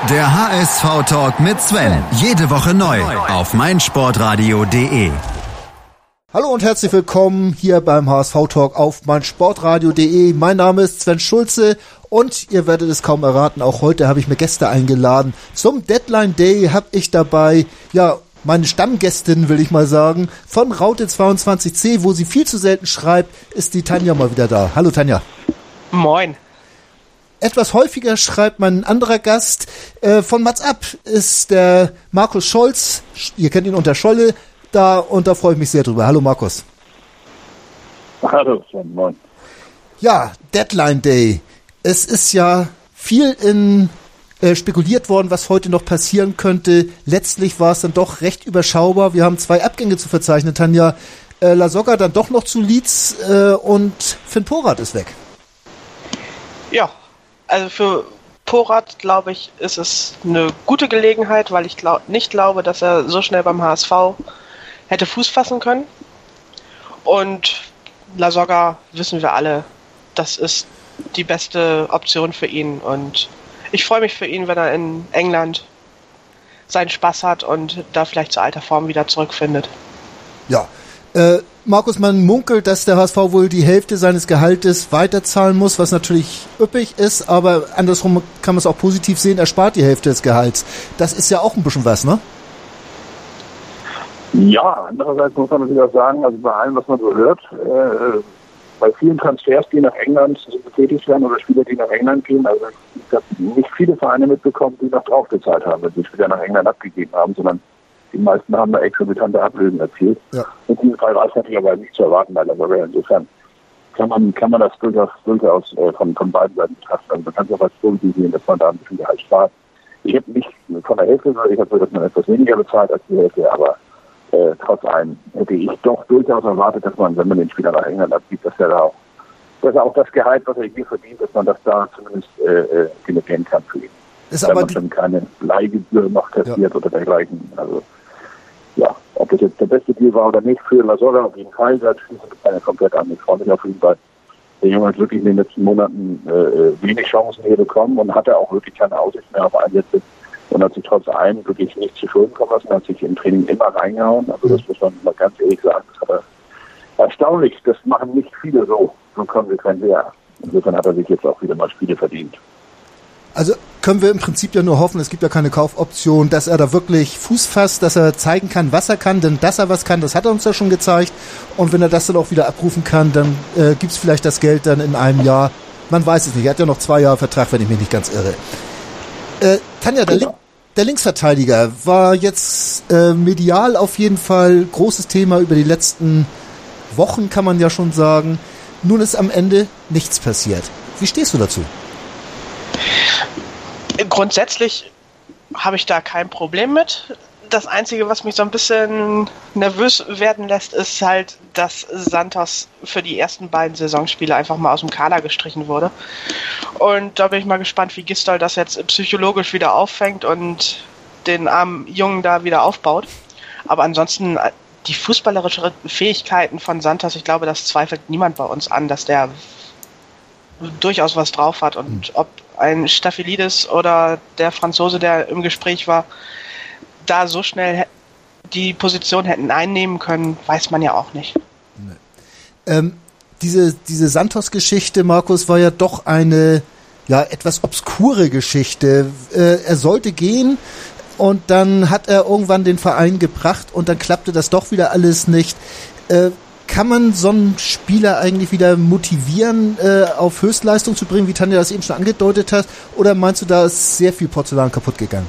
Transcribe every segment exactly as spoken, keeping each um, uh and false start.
Der H S V-Talk mit Sven. Jede Woche neu auf meinsportradio punkt de. Hallo und herzlich willkommen hier beim H S V-Talk auf meinsportradio punkt de. Mein Name ist Sven Schulze und ihr werdet es kaum erraten, auch heute habe ich mir Gäste eingeladen. Zum Deadline Day habe ich dabei, ja, meine Stammgästin, will ich mal sagen, von Raute zweiundzwanzig C, wo sie viel zu selten schreibt, ist die Tanja mal wieder da. Hallo Tanja. Moin. Etwas häufiger schreibt mein anderer Gast. Äh, von Mats Ab ist der Markus Scholz, ihr kennt ihn unter Scholle, da und da freue ich mich sehr drüber. Hallo Markus. Hallo, moin. Ja, Deadline Day. Es ist ja viel in äh, spekuliert worden, was heute noch passieren könnte. Letztlich war es dann doch recht überschaubar. Wir haben zwei Abgänge zu verzeichnen, Tanja. Äh, Lasogga dann doch noch zu Leeds äh, und Finn Porath ist weg. Ja, also für Porath, glaube ich, ist es eine gute Gelegenheit, weil ich glaub, nicht glaube, dass er so schnell beim H S V hätte Fuß fassen können. Und Lasogga, wissen wir alle, das ist die beste Option für ihn. Und ich freue mich für ihn, wenn er in England seinen Spaß hat und da vielleicht zur alter Form wieder zurückfindet. Ja, äh, Markus, man munkelt, dass der H S V wohl die Hälfte seines Gehaltes weiterzahlen muss, was natürlich üppig ist, aber andersrum kann man es auch positiv sehen, er spart die Hälfte des Gehalts. Das ist ja auch ein bisschen was, ne? Ja, andererseits muss man natürlich auch sagen, also bei allem, was man so hört, äh, bei vielen Transfers, die nach England tätig werden oder Spieler, die nach England gehen, also ich habe nicht viele Vereine mitbekommen, die noch draufgezahlt haben, wenn sie Spieler nach England abgegeben haben, sondern die meisten haben da exorbitante Ablösen erzielt. Ja. In diesem Fall war es natürlich aber nicht zu erwarten, weil aber insofern kann man kann man das durchaus, durchaus äh, von, von beiden Seiten betrachten. Also man kann es auch als positiv sehen, dass man da ein bisschen Gehalt spart. Ich habe nicht von der Hälfte, sondern ich habe so, dass man etwas weniger bezahlt als die Hälfte, aber äh, trotz allem hätte ich doch durchaus erwartet, dass man, wenn man den Spieler nach England abgibt, dass er da auch, dass er auch das Gehalt, was er hier verdient, dass man das da zumindest äh, generieren kann für ihn. Ist wenn aber man die schon keine Leihgebühr noch kassiert ja. oder dergleichen. Also ja, ob das jetzt der beste Deal war oder nicht für Lasogga, auf jeden Fall, das schließt keine komplett an. Ich freue mich auf jeden Fall. Der Junge hat wirklich in den letzten Monaten äh, wenig Chancen hier bekommen und hatte auch wirklich keine Aussicht mehr auf Einsätze und hat sich trotz allem wirklich nicht zu Schulden kommen lassen, hat sich im Training immer reingehauen. Also das muss man mal ganz ehrlich sagen. Das hat er erstaunlich, das machen nicht viele so, so konsequent wie er. Insofern hat er sich jetzt auch wieder mal Spiele verdient. Also können wir im Prinzip ja nur hoffen, es gibt ja keine Kaufoption, dass er da wirklich Fuß fasst, dass er zeigen kann, was er kann, denn dass er was kann, das hat er uns ja schon gezeigt und wenn er das dann auch wieder abrufen kann, dann äh, gibt es vielleicht das Geld dann in einem Jahr, man weiß es nicht, er hat ja noch zwei Jahre Vertrag, wenn ich mich nicht ganz irre. Äh, Tanja, der, Link, der Linksverteidiger war jetzt äh, medial auf jeden Fall großes Thema über die letzten Wochen, kann man ja schon sagen. Nun ist am Ende nichts passiert. Wie stehst du dazu? Grundsätzlich habe ich da kein Problem mit. Das Einzige, was mich so ein bisschen nervös werden lässt, ist halt, dass Santos für die ersten beiden Saisonspiele einfach mal aus dem Kader gestrichen wurde. Und da bin ich mal gespannt, wie Gistol das jetzt psychologisch wieder auffängt und den armen Jungen da wieder aufbaut. Aber ansonsten die fußballerischen Fähigkeiten von Santos, ich glaube, das zweifelt niemand bei uns an, dass der durchaus was drauf hat. Und ob ein Staphylides oder der Franzose, der im Gespräch war, da so schnell die Position hätten einnehmen können, weiß man ja auch nicht. Nee. Ähm, diese, diese Santos-Geschichte, Markus, war ja doch eine ja etwas obskure Geschichte. Äh, er sollte gehen und dann hat er irgendwann den Verein gebracht und dann klappte das doch wieder alles nicht. Äh, Kann man so einen Spieler eigentlich wieder motivieren, äh, auf Höchstleistung zu bringen, wie Tanja das eben schon angedeutet hat? Oder meinst du, da ist sehr viel Porzellan kaputt gegangen?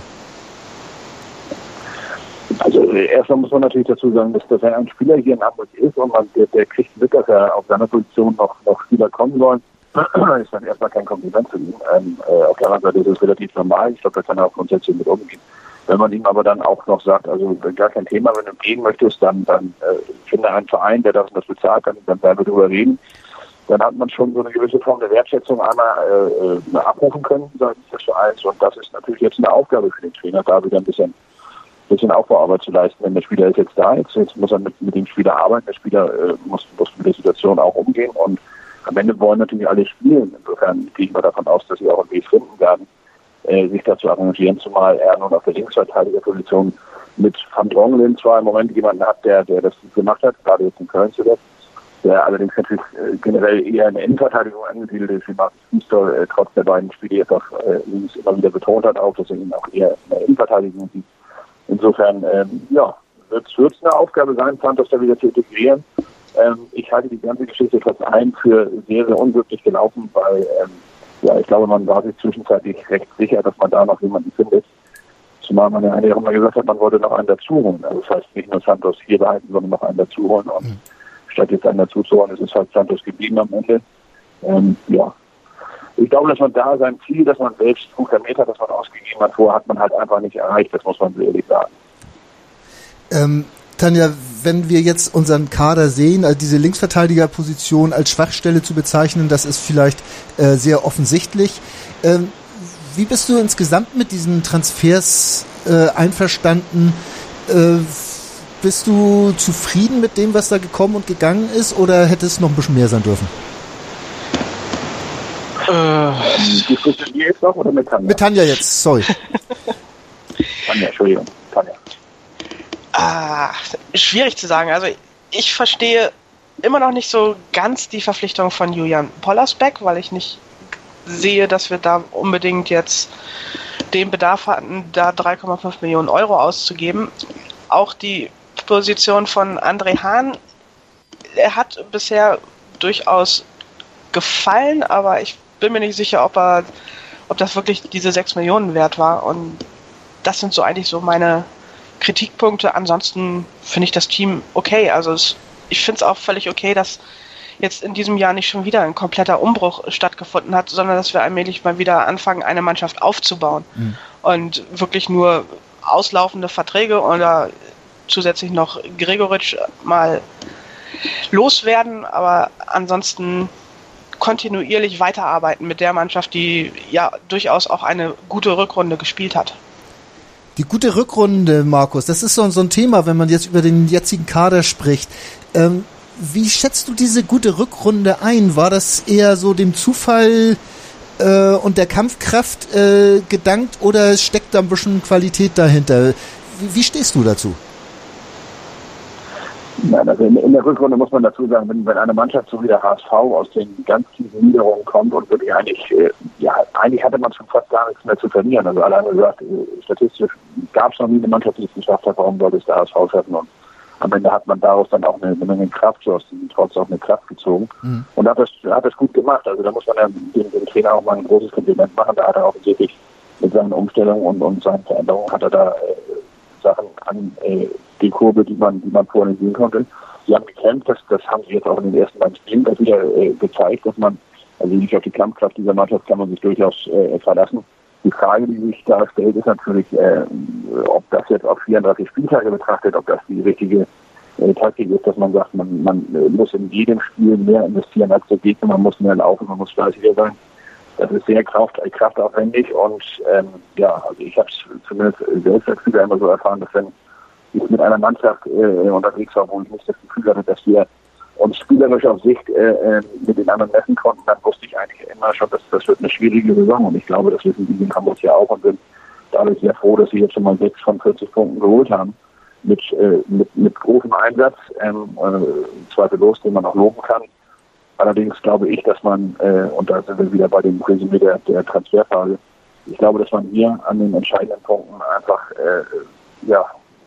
Also erstmal muss man natürlich dazu sagen, dass, dass er ein Spieler hier in Hamburg ist und man, der, der kriegt mit, dass er auf seiner Position noch, noch Spieler kommen sollen. Ist dann erstmal kein Kompliment zu ihm. Ähm, äh, auf der anderen Seite ist es relativ normal. Ich glaube, da kann er auch grundsätzlich mit umgehen. Wenn man ihm aber dann auch noch sagt, also gar kein Thema, wenn du gehen möchtest, dann, dann äh, finde einen Verein, der das und das bezahlt, dann, dann werden wir darüber reden. Dann hat man schon so eine gewisse Form der Wertschätzung einmal äh, abrufen können seitens des Vereins. Und das ist natürlich jetzt eine Aufgabe für den Trainer, da wieder ein bisschen, bisschen Aufbauarbeit zu leisten. Denn der Spieler ist jetzt da, jetzt, jetzt muss er mit, mit dem Spieler arbeiten, der Spieler äh, muss, muss mit der Situation auch umgehen. Und am Ende wollen natürlich alle spielen. Insofern gehen wir davon aus, dass sie auch einen Weg finden werden, äh, sich dazu arrangieren, zumal er nun auf der Linksverteidigerposition mit Van Drongelen zwar im Moment jemanden hat, der, der das gemacht hat, gerade jetzt in Köln zuletzt, der allerdings natürlich äh, generell eher in der Innenverteidigung angesiedelt ist, wie Markus Gisdol äh, trotz der beiden Spiele jetzt auch äh, links immer wieder betont hat, auch, dass er ihn auch eher in der Innenverteidigung sieht. Insofern, ähm, ja, wird es eine Aufgabe sein, Santos da wieder zu integrieren. Ähm, ich halte die ganze Geschichte trotz allem für sehr, sehr unglücklich gelaufen, weil ähm, ja, ich glaube, man war sich zwischenzeitlich recht sicher, dass man da noch jemanden findet. Zumal man ja eigentlich auch mal gesagt hat, man wollte noch einen dazuholen. Also das heißt, nicht nur Santos hier behalten, sondern noch einen dazuholen. Und mhm. statt jetzt einen dazuzuholen, ist es halt Santos geblieben am Ende. Ähm, ja, ich glaube, dass man da sein Ziel, dass man selbst fünfhundert Meter, das man ausgegeben hat, vorher hat man halt einfach nicht erreicht. Das muss man so ehrlich sagen. Ähm, Tanja, wenn wir jetzt unseren Kader sehen, also diese Linksverteidigerposition als Schwachstelle zu bezeichnen, das ist vielleicht äh, sehr offensichtlich. Ähm, wie bist du insgesamt mit diesen Transfers äh, einverstanden? Äh, bist du zufrieden mit dem, was da gekommen und gegangen ist, oder hätte es noch ein bisschen mehr sein dürfen? Äh, Diskutieren wir jetzt noch oder mit Tanja? Mit Tanja jetzt, sorry. Tanja, Entschuldigung, Tanja. Ah, schwierig zu sagen. Also ich verstehe immer noch nicht so ganz die Verpflichtung von Julian Pollersbeck, weil ich nicht sehe, dass wir da unbedingt jetzt den Bedarf hatten, da drei Komma fünf Millionen Euro auszugeben. Auch die Position von André Hahn, er hat bisher durchaus gefallen, aber ich bin mir nicht sicher, ob er, ob das wirklich diese sechs Millionen wert war. Und das sind so eigentlich so meine Kritikpunkte. Ansonsten finde ich das Team okay. Also es, ich finde es auch völlig okay, dass jetzt in diesem Jahr nicht schon wieder ein kompletter Umbruch stattgefunden hat, sondern dass wir allmählich mal wieder anfangen, eine Mannschaft aufzubauen. Mhm. Und wirklich nur auslaufende Verträge oder zusätzlich noch Gregoritsch mal loswerden, aber ansonsten kontinuierlich weiterarbeiten mit der Mannschaft, die ja durchaus auch eine gute Rückrunde gespielt hat. Die gute Rückrunde, Markus, das ist so, so ein Thema, wenn man jetzt über den jetzigen Kader spricht. Ähm, wie schätzt du diese gute Rückrunde ein? War das eher so dem Zufall äh, und der Kampfkraft äh, gedankt, oder steckt da ein bisschen Qualität dahinter? Wie, wie stehst du dazu? Nein, also in, in der Rückrunde muss man dazu sagen, wenn, wenn eine Mannschaft so wie der H S V aus den ganz tiefen Niederungen kommt und wirklich eigentlich, äh, ja, eigentlich hatte man schon fast gar nichts mehr zu verlieren. Also alleine gesagt, äh, statistisch gab es noch nie eine Mannschaft, die es geschafft hat, warum sollte es der H S V schaffen? Und am Ende hat man daraus dann auch eine, eine Menge Kraft, so aus diesem Trotz auch eine Kraft gezogen. Mhm. Und hat das, hat das gut gemacht. Also da muss man ja dem, dem Trainer auch mal ein großes Kompliment machen. Da hat er auch wirklich mit seinen Umstellungen und, und seinen Veränderungen hat er da äh, Sachen an äh, die Kurve, die man, die man vorhin sehen konnte. Sie haben gekämpft, das, das haben sie jetzt auch in den ersten beiden Spielen wieder äh, gezeigt, dass man, also nicht auf die Kampfkraft dieser Mannschaft kann man sich durchaus äh, verlassen. Die Frage, die sich da stellt, ist natürlich, äh, ob das jetzt auf vierunddreißig Spieltage betrachtet, ob das die richtige äh, Taktik ist, dass man sagt, man, man äh, muss in jedem Spiel mehr investieren als der Gegner, man muss mehr laufen, man muss fleißiger sein. Das ist sehr kraft, kraftaufwendig und ähm, ja, also ich habe es zumindest selbst als Spieler immer so erfahren, dass wenn ich mit einer Mannschaft äh, unterwegs war, wo ich nicht das Gefühl hatte, dass wir uns spielerisch auf Sicht äh, mit den anderen messen konnten, dann wusste ich eigentlich immer schon, dass das wird eine schwierige Saison. Und ich glaube, das wissen die in Hamburg ja auch und sind dadurch sehr froh, dass sie jetzt schon mal sechs von vierzig Punkten geholt haben. Mit, äh, mit, mit großem Einsatz, ähm, äh, zweifellos, den man auch loben kann. Allerdings glaube ich, dass man, äh, und da sind wir wieder bei dem Resümee der, der Transferphase, ich glaube, dass man hier an den entscheidenden Punkten einfach äh, ja,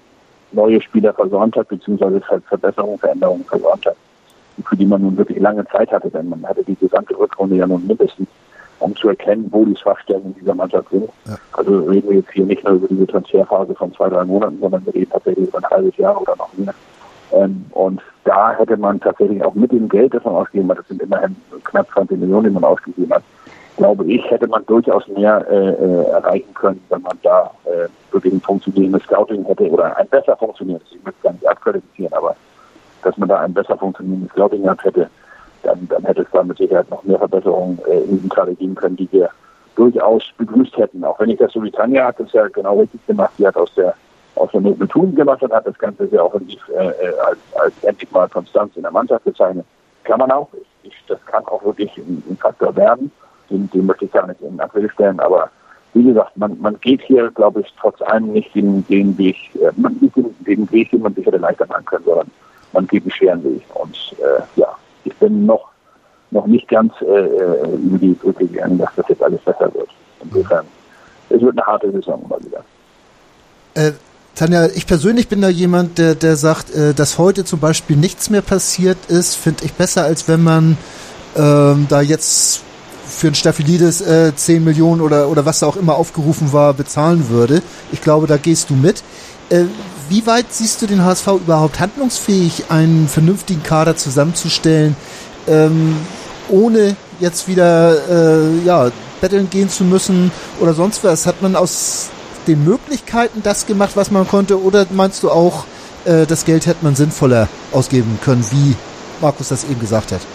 neue Spieler versäumt hat, beziehungsweise Verbesserungen, Veränderungen versäumt hat, für die man nun wirklich lange Zeit hatte, denn man hatte die gesamte Rückrunde ja nun mindestens, um zu erkennen, wo die Schwachstellen in dieser Mannschaft sind. Ja. Also reden wir jetzt hier nicht nur über diese Transferphase von zwei, drei Monaten, sondern wir reden tatsächlich über ein halbes Jahr oder noch mehr. Ähm, und da hätte man tatsächlich auch mit dem Geld, das man ausgegeben hat, das sind immerhin knapp zwanzig Millionen, die man ausgegeben hat, glaube ich, hätte man durchaus mehr äh, erreichen können, wenn man da äh, wirklich ein funktionierendes Scouting hätte oder ein besser funktionierendes, ich möchte es gar nicht abqualifizieren, aber dass man da ein besser funktionierendes Scouting gehabt hätte, dann, dann hätte es da mit Sicherheit noch mehr Verbesserungen äh, in diesem Kader geben können, die wir durchaus begrüßt hätten. Auch wenn ich das so wie Tanja hat das ja genau richtig gemacht, die hat aus der aus der Not mit Tun gemacht und hat das Ganze sehr offensiv äh, als, als endlich mal Konstanz in der Mannschaft bezeichnet. Kann man auch. Ich, ich, das kann auch wirklich ein, ein Faktor werden. Den, den möchte ich gar nicht in Abrede stellen, aber wie gesagt, man, man geht hier, glaube ich, trotz allem nicht den, den Weg, äh, man geht den, den Weg, den man sich hätte leichter machen können, sondern man geht den schweren Weg. Und äh, ja, ich bin noch noch nicht ganz äh, über die Brücke gegangen, dass das jetzt alles besser wird. Insofern, es wird eine harte Saison mal wieder. Äh, Tanja, ich persönlich bin da jemand, der, der sagt, äh, dass heute zum Beispiel nichts mehr passiert ist, finde ich besser, als wenn man ähm, da jetzt für einen Staphylides äh, zehn Millionen oder, oder was da auch immer aufgerufen war, bezahlen würde. Ich glaube, da gehst du mit. Äh, wie weit siehst du den H S V überhaupt handlungsfähig, einen vernünftigen Kader zusammenzustellen, ähm, ohne jetzt wieder äh, ja, betteln gehen zu müssen oder sonst was? Hat man aus den Möglichkeiten das gemacht, was man konnte, oder meinst du auch, äh, das Geld hätte man sinnvoller ausgeben können, wie Markus das eben gesagt hat?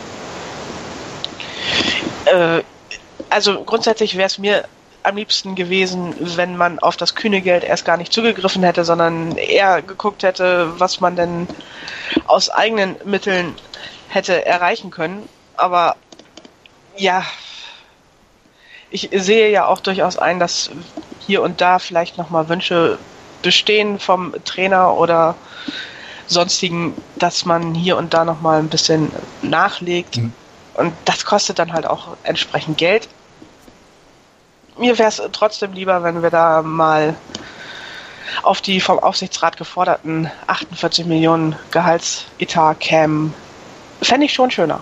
Äh, also grundsätzlich wäre es mir am liebsten gewesen, wenn man auf das kühne Geld erst gar nicht zugegriffen hätte, sondern eher geguckt hätte, was man denn aus eigenen Mitteln hätte erreichen können. Aber ja, ich sehe ja auch durchaus ein, dass hier und da vielleicht nochmal Wünsche bestehen vom Trainer oder sonstigen, dass man hier und da nochmal ein bisschen nachlegt. Mhm. Und das kostet dann halt auch entsprechend Geld. Mir wäre es trotzdem lieber, wenn wir da mal auf die vom Aufsichtsrat geforderten achtundvierzig Millionen Gehaltsetat kämen. Fände ich schon schöner.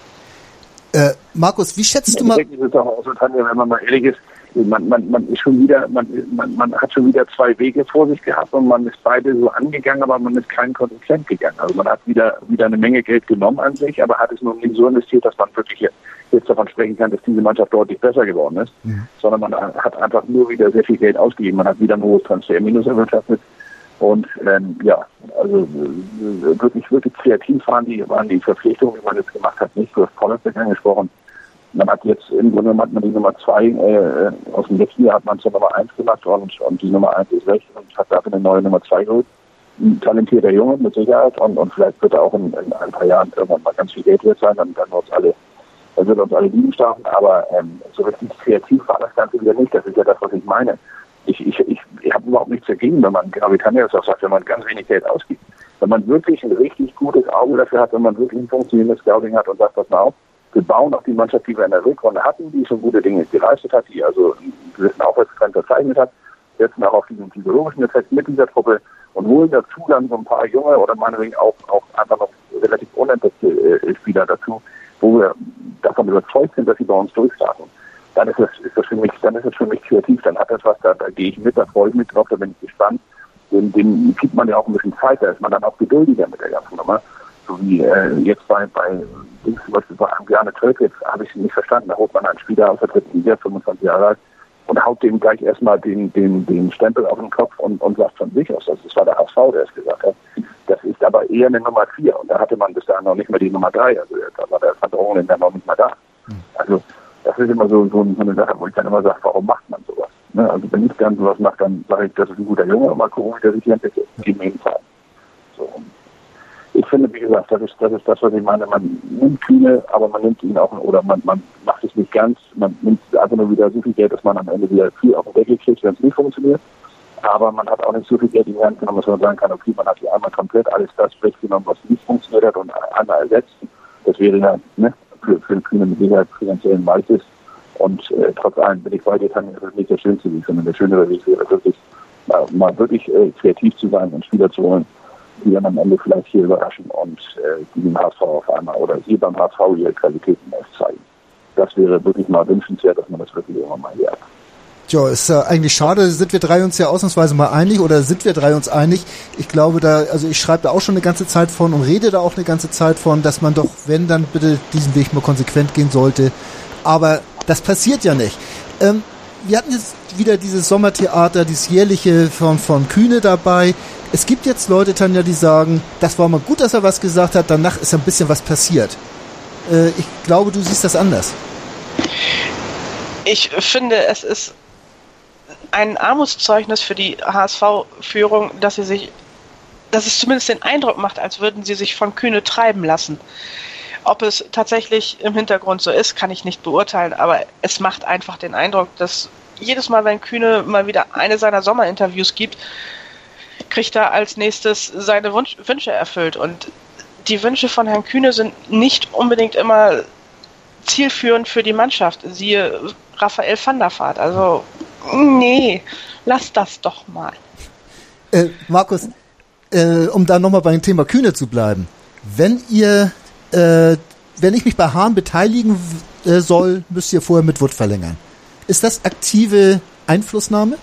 Äh, Markus, wie schätzt du mal... Ich denke, das ist auch so, Tanja, wenn man mal ehrlich ist, man, man, man ist schon wieder, man, man, man hat schon wieder zwei Wege vor sich gehabt und man ist beide so angegangen, aber man ist kein konsequent gegangen. Also man hat wieder, wieder eine Menge Geld genommen an sich, aber hat es nun nicht so investiert, dass man wirklich jetzt, jetzt davon sprechen kann, dass diese Mannschaft deutlich besser geworden ist, mhm. sondern man hat einfach nur wieder sehr viel Geld ausgegeben. Man hat wieder ein hohes Transferminus erwirtschaftet. Und ähm, ja, also äh, wirklich, wirklich kreativ waren die, waren die Verpflichtungen, die man jetzt gemacht hat, nicht. Du hast Pollersbeck angesprochen. Man hat jetzt im Grunde genommen hat man die Nummer zwei äh, aus dem letzten Jahr hat man zur Nummer eins gemacht und, und die Nummer eins ist weg und hat dafür eine neue Nummer zwei geholt. Ein talentierter Junge mit Sicherheit und, und vielleicht wird er auch in, in ein paar Jahren irgendwann mal ganz viel Geld wert sein, dann werden wir uns alle, dann wird uns alle lieben starten, aber ähm, so richtig kreativ war das Ganze wieder nicht. Das ist ja das, was ich meine. Ich, ich, ich, ich habe überhaupt nichts dagegen, wenn man, genau wie Tanja das auch sagt, wenn man ganz wenig Geld ausgibt. Wenn man wirklich ein richtig gutes Auge dafür hat, wenn man wirklich ein funktionierendes Scouting hat und sagt, pass mal auf, wir bauen auf die Mannschaft, die wir in der Rückrunde hatten, die schon gute Dinge geleistet hat, die also einen gewissen Aufwärtstrend verzeichnet hat, setzen auch auf diesen psychologischen Effekt mit dieser Truppe und holen dazu dann so ein paar junge oder meinetwegen auch, auch einfach noch relativ unentdeckte äh, Spieler dazu, wo wir davon überzeugt sind, dass sie bei uns durchstarten. Dann ist das, ist das für mich, dann ist das für mich kreativ, dann hat das was, da, da gehe ich mit, da freue ich mich drauf, da bin ich gespannt. Dem, dem gibt man ja auch ein bisschen Zeit, da ist man dann auch geduldiger mit der ganzen Nummer. So wie äh, jetzt bei, bei Dings, zum Beispiel bei Bjarne Tölke, jetzt habe ich es nicht verstanden, da holt man einen Spieler aus der dritten Liga, fünfundzwanzig Jahre alt, und haut dem gleich erstmal den, den, den Stempel auf den Kopf und, und sagt von sich aus, das war der H S V, der es gesagt hat. Das ist aber eher eine Nummer vier und da hatte man bis dahin noch nicht mehr die Nummer drei, also da war der Verdrohung dann noch nicht mal da. Also das ist immer so, so eine Sache, wo ich dann immer sage, warum macht man sowas? Ne? Also wenn ich dann sowas mache, dann sage ich, das ist ein guter Junge, und mal gucken, wie der sich hier entwickelt. Geben ihm Zeit. So. Ich finde, wie gesagt, das ist, das ist das, was ich meine. Man nimmt viele, aber man nimmt ihn auch, oder man, man macht es nicht ganz. Man nimmt einfach nur wieder so viel Geld, dass man am Ende wieder viel auf den Deckel kriegt, wenn es nicht funktioniert. Aber man hat auch nicht so viel Geld in die Hand genommen, dass man sagen kann, okay, man hat hier einmal komplett alles das weggenommen, was nicht funktioniert hat und einmal ersetzt. Das wäre ja, ne, für, für den Kühne mit Sicherheit finanziellen Wald ist. Und äh, trotz allem bin ich bei dir, dann ist es nicht der schönste Weg, sondern der schönere Weg wäre wirklich, mal, mal wirklich äh, kreativ zu sein und Spieler zu holen, die dann am Ende vielleicht hier überraschen und äh, die den H S V auf einmal oder hier beim H S V ihre Qualitäten aufzeigen. Das wäre wirklich mal wünschenswert, dass man das wirklich irgendwann mal hier hat. Tja, ist ja eigentlich schade, sind wir drei uns ja ausnahmsweise mal einig oder sind wir drei uns einig? Ich glaube da, also ich schreibe da auch schon eine ganze Zeit von und rede da auch eine ganze Zeit von, dass man doch, wenn, dann bitte diesen Weg mal konsequent gehen sollte. Aber das passiert ja nicht. Ähm, wir hatten jetzt wieder dieses Sommertheater, dieses jährliche von, von Kühne dabei. Es gibt jetzt Leute, Tanja, die sagen, das war mal gut, dass er was gesagt hat, danach ist ein bisschen was passiert. Äh, ich glaube, du siehst das anders. Ich finde, es ist ein Armutszeugnis für die H S V-Führung, dass sie sich, dass es zumindest den Eindruck macht, als würden sie sich von Kühne treiben lassen. Ob es tatsächlich im Hintergrund so ist, kann ich nicht beurteilen, aber es macht einfach den Eindruck, dass jedes Mal, wenn Kühne mal wieder eine seiner Sommerinterviews gibt, kriegt er als nächstes seine Wunsch, Wünsche erfüllt. Und die Wünsche von Herrn Kühne sind nicht unbedingt immer zielführend für die Mannschaft. Siehe Raphael van der Vaart. Also, nee, lass das doch mal. Äh, Markus, äh, um da nochmal beim Thema Kühne zu bleiben. Wenn ihr, äh, wenn ich mich bei Hahn beteiligen äh, soll, müsst ihr vorher mit Wood verlängern. Ist das aktive Einflussnahme?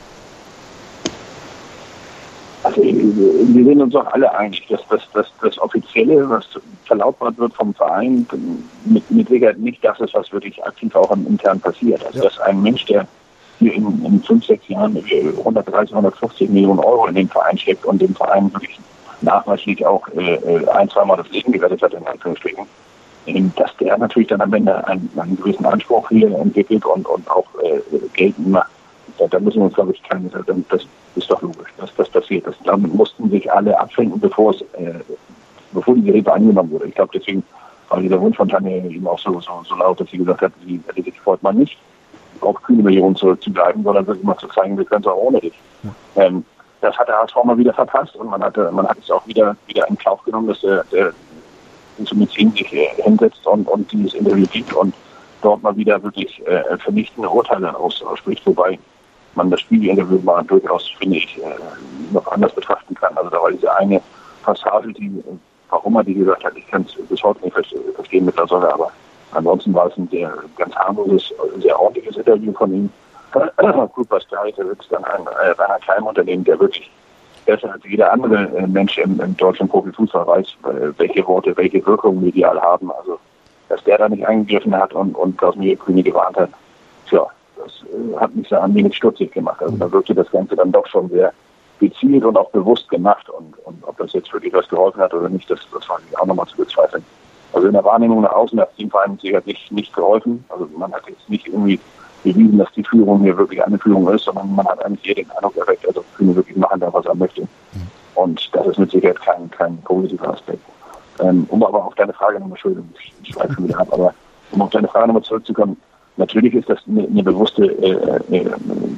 Also wir sind uns auch alle einig, dass das, das, das Offizielle, was verlautbart wird vom Verein, mit, mit Sicherheit nicht das ist, was wirklich aktiv auch intern passiert. Also ja. Dass ein Mensch, der hier in, in fünf, sechs Jahren hundertdreißig, hundertfünfzig Millionen Euro in den Verein steckt und dem Verein wirklich nachweislich auch äh, ein, zweimal das Leben gerettet hat, in Anführungsstrichen, dass der natürlich dann am Ende einen, einen gewissen Anspruch hier entwickelt und, und auch äh, geltend macht. Da, da müssen wir uns, glaube ich, keine, das ist doch logisch, dass das passiert. Das, damit mussten sich alle abfinden, bevor es, äh, bevor die Hilfe angenommen wurde. Ich glaube, deswegen war dieser Wunsch von Tanja eben auch so, so, so laut, dass sie gesagt hat, sie hätte sich freut man nicht, auf Kühne Millionen zurückzubleiben, sondern wirklich mal zu zeigen, wir können es auch ohne dich. Ja. Ähm, das hat der H S V mal wieder verpasst und man hatte, man hat es auch wieder, wieder in Kauf genommen, dass der, der Medizin sich äh, hinsetzt und, und dieses Interview gibt und dort mal wieder wirklich äh, vernichtende Urteile aus, ausspricht, wobei man das Spiegelinterview mal durchaus, finde ich, äh, noch anders betrachten kann. Also da war diese eine Passage, die, warum er die gesagt hat, ich kann es bis heute nicht verstehen mit der Sorge, aber ansonsten war es ein sehr ganz harmloses, sehr ordentliches Interview von ihm. Gut, was da ist dann ein äh, Rainer Keim-Unternehmen, der wirklich besser als jeder andere äh, Mensch im, im deutschen Profifußball weiß, äh, welche Worte, welche Wirkung medial haben. Also, dass der da nicht eingegriffen hat und, und Klaus-Michael Kühne gewarnt hat, tja, das äh, hat mich da ein wenig stutzig gemacht. Also da wirkte das Ganze dann doch schon sehr gezielt und auch bewusst gemacht. Und, und ob das jetzt wirklich was geholfen hat oder nicht, das, das war auch nochmal zu bezweifeln. Also in der Wahrnehmung nach außen hat es dem Verein sicher nicht, nicht geholfen. Also man hat jetzt nicht irgendwie bewiesen, dass die Führung hier wirklich eine Führung ist, sondern man hat eigentlich hier den Eindruck erweckt, also Kühne wirklich machen darf, was er möchte. Mhm. Und das ist mit Sicherheit kein, kein positiver Aspekt. Ähm, um aber auf deine Frage nochmal, Entschuldigung, ich, ich schweife schon wieder ab, aber um auf deine Frage nochmal zurückzukommen, natürlich ist das eine, eine bewusste äh, äh,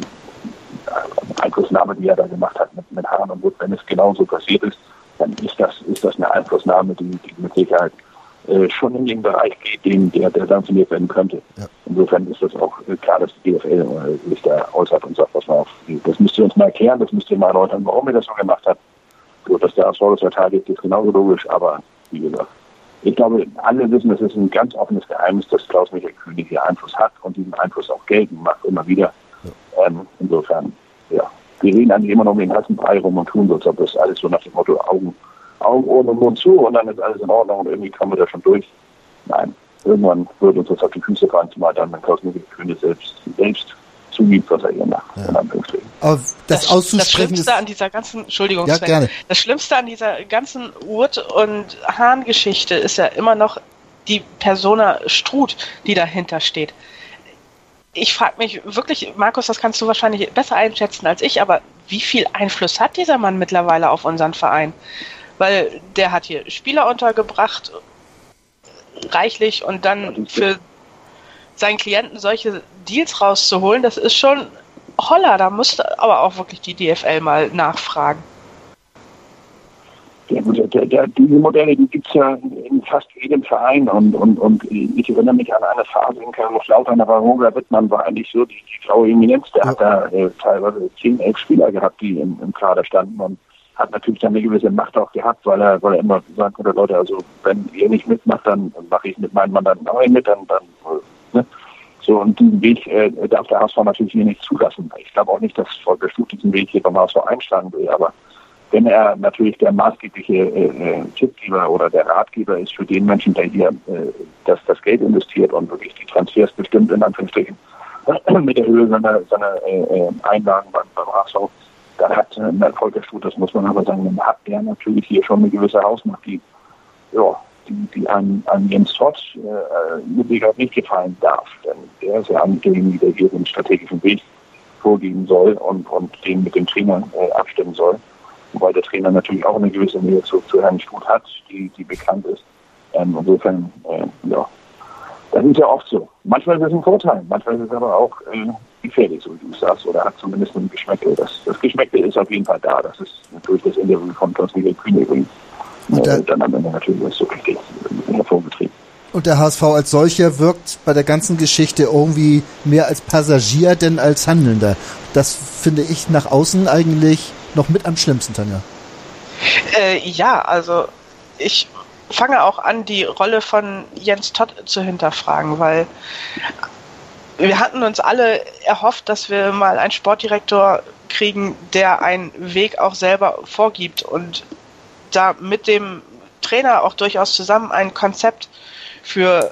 Einflussnahme, die er da gemacht hat mit, mit Hahn und Wood. Wenn es genauso passiert ist, dann ist das, ist das eine Einflussnahme, die, die mit Sicherheit äh, schon in den Bereich geht, den, der, der sanktioniert werden könnte. Ja. Insofern ist das auch äh, klar, dass die D F L äh, sich da äußert und sagt, was man auf, das müsst ihr uns mal erklären, das müsst ihr mal erläutern, warum ihr das so gemacht habt. So, dass der H S V das verteidigt, ist genauso logisch, aber wie gesagt, ich glaube, alle wissen, es ist ein ganz offenes Geheimnis, dass Klaus-Michael Kühne hier Einfluss hat und diesen Einfluss auch geltend macht, immer wieder. Ja. Ähm, insofern, ja, wir reden eigentlich immer noch mit dem heißen Brei rum und tun so, als ob das alles so nach dem Motto Augen, Augen, Ohren und Mund zu und dann ist alles in Ordnung und irgendwie kommen wir da schon durch. Nein, irgendwann wird uns das auf die Füße fallen, zumal dann, wenn Klaus-Michael Kühne selbst, selbst zugibt, was er hier macht. Ja. Aber das, das, auszusprechen das Schlimmste ist an dieser ganzen, Entschuldigung, ja, Sven, gerne. Das Schlimmste an dieser ganzen Wood- und Hahn-Geschichte ist ja immer noch die Persona Struth, die dahinter steht. Ich frage mich wirklich, Markus, das kannst du wahrscheinlich besser einschätzen als ich, aber wie viel Einfluss hat dieser Mann mittlerweile auf unseren Verein? Weil der hat hier Spieler untergebracht, reichlich, und dann für seinen Klienten solche Deals rauszuholen, das ist schon holla, da müsste aber auch wirklich die D F L mal nachfragen. Ja, der, der, der, diese Modelle, die gibt es ja in fast jedem Verein und, und, und ich erinnere mich an eine Phase in Kaiserslautern, da war Roger Wittmann war eigentlich so die, die graue Eminenz, der ja. hat da äh, teilweise zehn, elf Spieler gehabt, die im, im Kader standen und hat natürlich dann eine gewisse Macht auch gehabt, weil er, weil er immer sagt, oder Leute, also wenn ihr nicht mitmacht, dann mache ich mit meinen Mandanten auch nicht mit, dann, dann ne? So, und diesen Weg äh, darf der H S V natürlich hier nicht zulassen. Ich glaube auch nicht, dass Volker Struth diesen Weg hier beim H S V einschlagen will, aber wenn er natürlich der maßgebliche äh, Tippgeber oder der Ratgeber ist für den Menschen, der hier äh, das, das Geld investiert und wirklich die Transfers bestimmt, in Anführungsstrichen, mit der Höhe seiner, seiner äh, Einlagen beim, beim H S V, dann hat äh, Volker Struth, das muss man aber sagen, dann hat er natürlich hier schon eine gewisse Hausmacht, die, ja, die, die an, an Jens Todt äh, mit Sicherheit nicht gefallen darf. Denn der ist ja eigentlich derjenige, der hier den strategischen Weg vorgeben soll und, und den mit dem Trainer äh, abstimmen soll. Wobei der Trainer natürlich auch eine gewisse Nähe zu, zu Herrn Struth hat, die, die bekannt ist. Ähm, insofern, äh, ja, das ist ja oft so. Manchmal ist es ein Vorteil, manchmal ist es aber auch äh, gefährlich, so wie du sagst, oder hat zumindest ein Geschmäckle. Das, das Geschmäckle ist auf jeden Fall da. Das ist durch das Interview von Thorsten Kühne übrigens äh, dann am Ende natürlich so richtig hervorgetrieben. Und der H S V als solcher wirkt bei der ganzen Geschichte irgendwie mehr als Passagier denn als Handelnder. Das finde ich nach außen eigentlich noch mit am schlimmsten, Tanja. Äh, ja, also ich fange auch an, die Rolle von Jens Todt zu hinterfragen, weil wir hatten uns alle erhofft, dass wir mal einen Sportdirektor kriegen, der einen Weg auch selber vorgibt und da mit dem Trainer auch durchaus zusammen ein Konzept für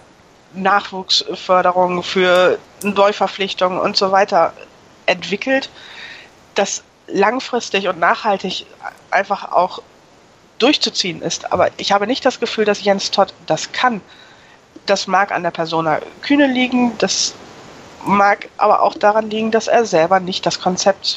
Nachwuchsförderung, für Neuverpflichtungen und so weiter entwickelt, das langfristig und nachhaltig einfach auch durchzuziehen ist. Aber ich habe nicht das Gefühl, dass Jens Todt das kann. Das mag an der Persona Kühne liegen, das mag aber auch daran liegen, dass er selber nicht das Konzept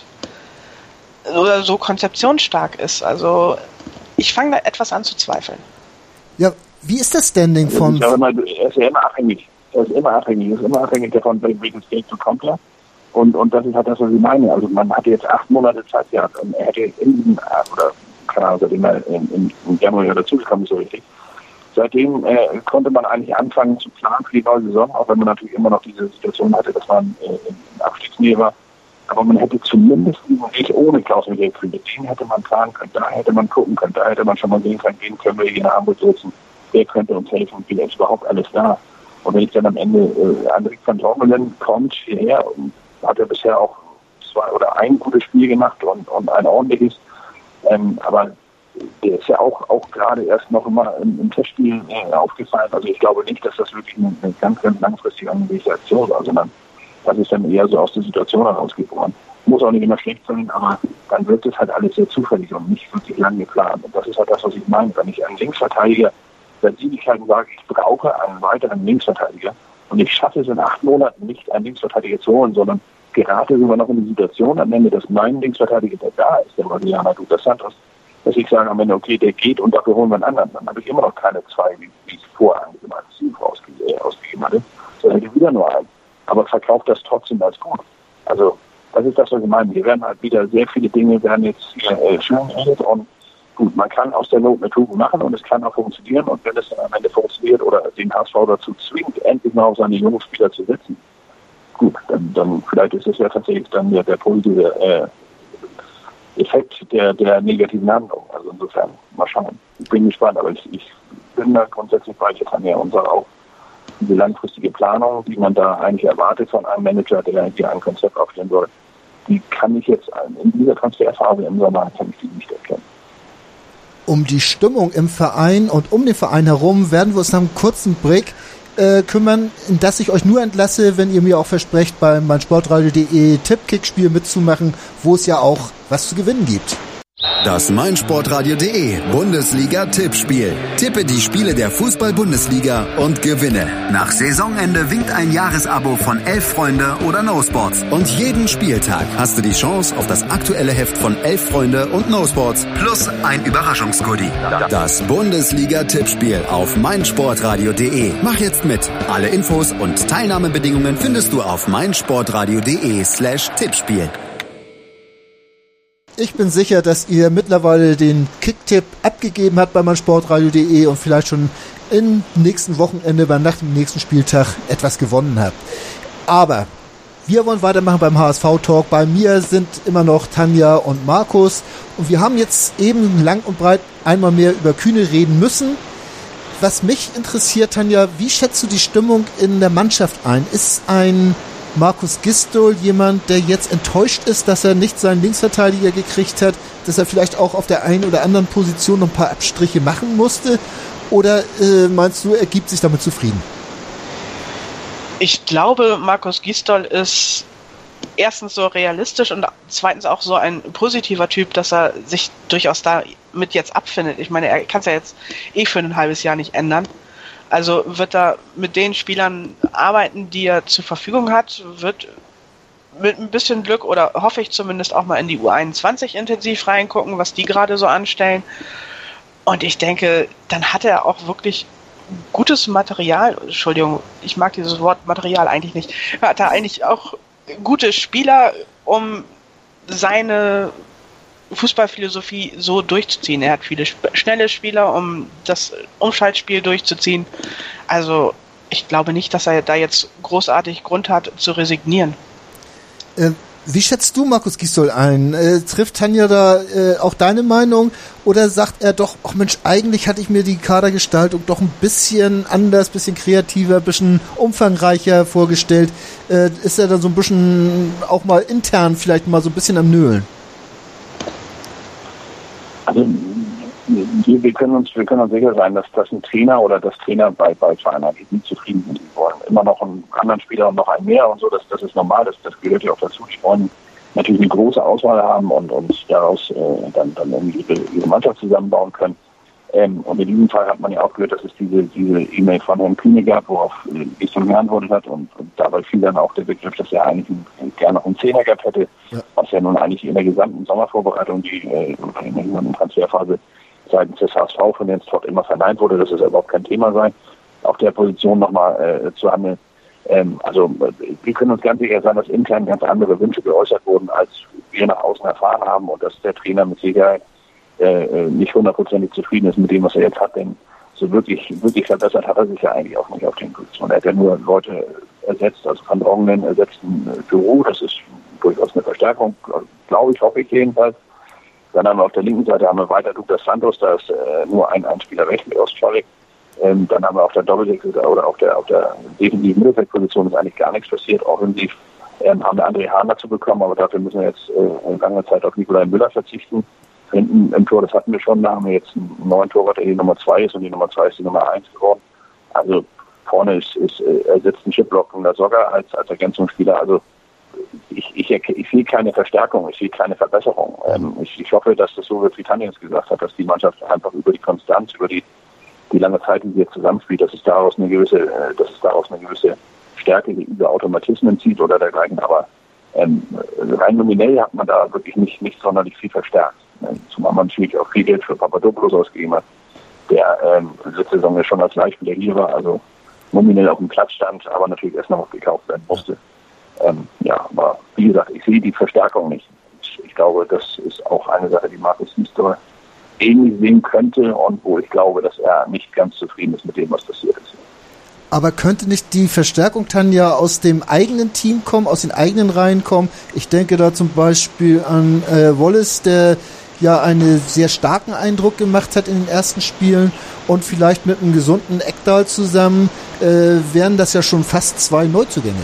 oder so konzeptionsstark ist. Also ich fange da etwas an zu zweifeln. Ja, wie ist das Standing von... Er ist ja immer abhängig. Er ist immer abhängig. Er ist immer abhängig davon, welches Geld bekommt er. Und, und das ist halt das, was ich meine. Also man hatte jetzt acht Monate Zeit gehabt und er hätte in diesem, oder keine Ahnung, seitdem er im, im Januar dazugekommen ist, so richtig. Seitdem äh, konnte man eigentlich anfangen zu planen für die neue Saison, auch wenn man natürlich immer noch diese Situation hatte, dass man äh, in Abstiegsnähe war. Aber man hätte zumindest diesen Weg ohne Klaus-Michael Kühne, den hätte man planen können, da hätte man gucken können, da hätte man schon mal sehen können, wen können wir hier in Hamburg sitzen, wer könnte uns helfen, wie ist überhaupt alles da. Und wenn ich dann am Ende, äh, André van Dormelen kommt hierher und hat er bisher auch zwei oder ein gutes Spiel gemacht und, und ein ordentliches, ähm, aber der ist ja auch, auch gerade erst noch immer im, im Testspiel äh, aufgefallen. Also ich glaube nicht, dass das wirklich eine, eine ganz, ganz langfristige angelegte Aktion war, sondern das ist dann eher so aus der Situation herausgeboren. Muss auch nicht immer schlecht sein, aber dann wird es halt alles sehr zufällig und nicht wirklich lang geplant. Und das ist halt das, was ich meine. Wenn ich einen Linksverteidiger seit Ewigkeiten sage, ich brauche einen weiteren Linksverteidiger und ich schaffe es in acht Monaten nicht, einen Linksverteidiger zu holen, sondern gerate sogar noch in die Situation am Ende, dass mein Linksverteidiger, der da ist, der Brasilianer Douglas Santos, dass ich sage am Ende, okay, der geht und dafür holen wir einen anderen. Dann habe ich immer noch keine zwei, wie, wie ich vorher als Ziel ausge- ausgegeben hatte, sondern hätte wieder nur einen. Aber verkauft das trotzdem als gut. Also das ist das, was ich meine. Hier werden halt wieder sehr viele Dinge werden jetzt hier äh, schön geredet und gut, man kann aus der Not eine Tugend machen und es kann auch funktionieren und wenn es dann am Ende funktioniert oder den H S V dazu zwingt, endlich mal auf seine jungen Spieler zu setzen, gut, dann, dann vielleicht ist es ja tatsächlich dann der, der positive äh, Effekt der, der negativen Handlung. Also insofern, mal schauen. Ich bin gespannt, aber ich, ich bin da grundsätzlich bei Tanja und sage auch, diese langfristige Planung, die man da eigentlich erwartet von einem Manager, der hier ein Konzept aufstellen soll, die kann ich jetzt in dieser Transferphase im Sommer kann ich die nicht erkennen. Um die Stimmung im Verein und um den Verein herum werden wir uns nach einem kurzen Break äh, kümmern, in das ich euch nur entlasse, wenn ihr mir auch versprecht, beim meinsportradio punkt de Tippkick-Spiel mitzumachen, wo es ja auch was zu gewinnen gibt. Das meinsportradio punkt de Bundesliga-Tippspiel. Tippe die Spiele der Fußball-Bundesliga und gewinne. Nach Saisonende winkt ein Jahresabo von Elf Freunde oder No Sports. Und jeden Spieltag hast du die Chance auf das aktuelle Heft von Elf Freunde und No Sports plus ein Überraschungsgoodie. Das Bundesliga-Tippspiel auf meinsportradio punkt de. Mach jetzt mit. Alle Infos und Teilnahmebedingungen findest du auf meinsportradio punkt de slash Tippspiel. Ich bin sicher, dass ihr mittlerweile den Kicktipp abgegeben habt bei meinsportradio punkt de und vielleicht schon im nächsten Wochenende, beim nach dem nächsten Spieltag etwas gewonnen habt. Aber wir wollen weitermachen beim H S V-Talk. Bei mir sind immer noch Tanja und Markus. Und wir haben jetzt eben lang und breit einmal mehr über Kühne reden müssen. Was mich interessiert, Tanja, wie schätzt du die Stimmung in der Mannschaft ein? Ist ein Markus Gisdol jemand, der jetzt enttäuscht ist, dass er nicht seinen Linksverteidiger gekriegt hat, dass er vielleicht auch auf der einen oder anderen Position noch ein paar Abstriche machen musste? Oder äh, meinst du, er gibt sich damit zufrieden? Ich glaube, Markus Gisdol ist erstens so realistisch und zweitens auch so ein positiver Typ, dass er sich durchaus damit jetzt abfindet. Ich meine, er kann es ja jetzt eh für ein halbes Jahr nicht ändern. Also wird er mit den Spielern arbeiten, die er zur Verfügung hat, wird mit ein bisschen Glück oder hoffe ich zumindest auch mal in die U einundzwanzig intensiv reingucken, was die gerade so anstellen. Und ich denke, dann hat er auch wirklich gutes Material, Entschuldigung, ich mag dieses Wort Material eigentlich nicht, hat er eigentlich auch gute Spieler, um seine Fußballphilosophie so durchzuziehen. Er hat viele sp- schnelle Spieler, um das Umschaltspiel durchzuziehen. Also ich glaube nicht, dass er da jetzt großartig Grund hat zu resignieren. Äh, wie schätzt du Markus Gisdol ein? Äh, trifft Tanja da äh, auch deine Meinung oder sagt er doch, ach Mensch, eigentlich hatte ich mir die Kadergestaltung doch ein bisschen anders, bisschen kreativer, bisschen umfangreicher vorgestellt. Äh, ist er dann so ein bisschen auch mal intern vielleicht mal so ein bisschen am Nölen? Also wir, wir können uns wir können uns sicher sein, dass das ein Trainer oder das Trainer bei, bei Vereinen nicht zufrieden sind. Die wollen immer noch einen anderen Spieler und noch einen mehr und so, das, das ist normal, das, das gehört ja auch dazu. Die wollen natürlich eine große Auswahl haben und, und daraus äh, dann, dann irgendwie ihre, ihre Mannschaft zusammenbauen können. Ähm, und in diesem Fall hat man ja auch gehört, dass es diese diese E-Mail von Herrn Kühne gab, worauf äh, Gisdol geantwortet hat und, und dabei fiel dann auch der Begriff, dass er eigentlich einen, gerne noch einen Zehner gehabt hätte, ja. Was ja nun eigentlich in der gesamten Sommervorbereitung, die äh, in der gesamten Transferphase seitens des H S V von Jens Todt immer verneint wurde, dass es überhaupt kein Thema sei, auf der Position nochmal äh, zu handeln. Ähm, also wir können uns ganz sicher sein, dass intern ganz andere Wünsche geäußert wurden, als wir nach außen erfahren haben und dass der Trainer mit Sicherheit äh, nicht hundertprozentig zufrieden ist mit dem, was er jetzt hat, denn so wirklich wirklich verbessert hat er sich ja eigentlich auch nicht auf den Positionen. Er hat ja nur Leute ersetzt, also Van Drongelen ersetzt ein Büro, das ist durchaus eine Verstärkung, glaube ich, hoffe ich jedenfalls. Dann haben wir auf der linken Seite haben wir weiter Douglas Santos, da ist äh, nur ein, ein Spieler weg mit Ostschalek. Ähm, dann haben wir auf der Doppeldeck oder auf der auf der defensiven Mittelfeldposition ist eigentlich gar nichts passiert. Offensiv ähm, haben wir André Hahn dazu bekommen, aber dafür müssen wir jetzt äh, in langer Zeit auf Nikolai Müller verzichten. Hinten im Tor, das hatten wir schon, da haben wir jetzt einen neuen Torwart, der die Nummer zwei ist und die Nummer zwei ist die Nummer eins geworden. Also vorne ist, ist äh, er sitzt ein Chipblock und der Sogger als, als Ergänzungsspieler. Also ich, ich, ich sehe keine Verstärkung, ich sehe keine Verbesserung. Ähm, ich, ich hoffe, dass das so wird, wie Tanja es gesagt hat, dass die Mannschaft einfach über die Konstanz, über die, die lange Zeit, die sie jetzt zusammenspielt, dass es daraus eine gewisse, äh, dass es daraus eine gewisse Stärke über Automatismen zieht oder dergleichen. Aber ähm, rein nominell hat man da wirklich nicht, nicht sonderlich viel verstärkt. Ähm, zumal man natürlich auch viel Geld für Papadopoulos ausgegeben hat, der ähm, letzte Saison schon als Leihspieler hier war, also nominell auf dem Platz stand, aber natürlich erst noch gekauft werden musste. Ähm, ja, aber wie gesagt, ich sehe die Verstärkung nicht. Ich glaube, das ist auch eine Sache, die Markus Gisdol ähnlich sehen könnte und wo ich glaube, dass er nicht ganz zufrieden ist mit dem, was passiert ist. Aber könnte nicht die Verstärkung, Tanja, aus dem eigenen Team kommen, aus den eigenen Reihen kommen? Ich denke da zum Beispiel an äh, Wallace, der ja einen sehr starken Eindruck gemacht hat in den ersten Spielen und vielleicht mit einem gesunden Ekdal zusammen äh, wären das ja schon fast zwei Neuzugänge.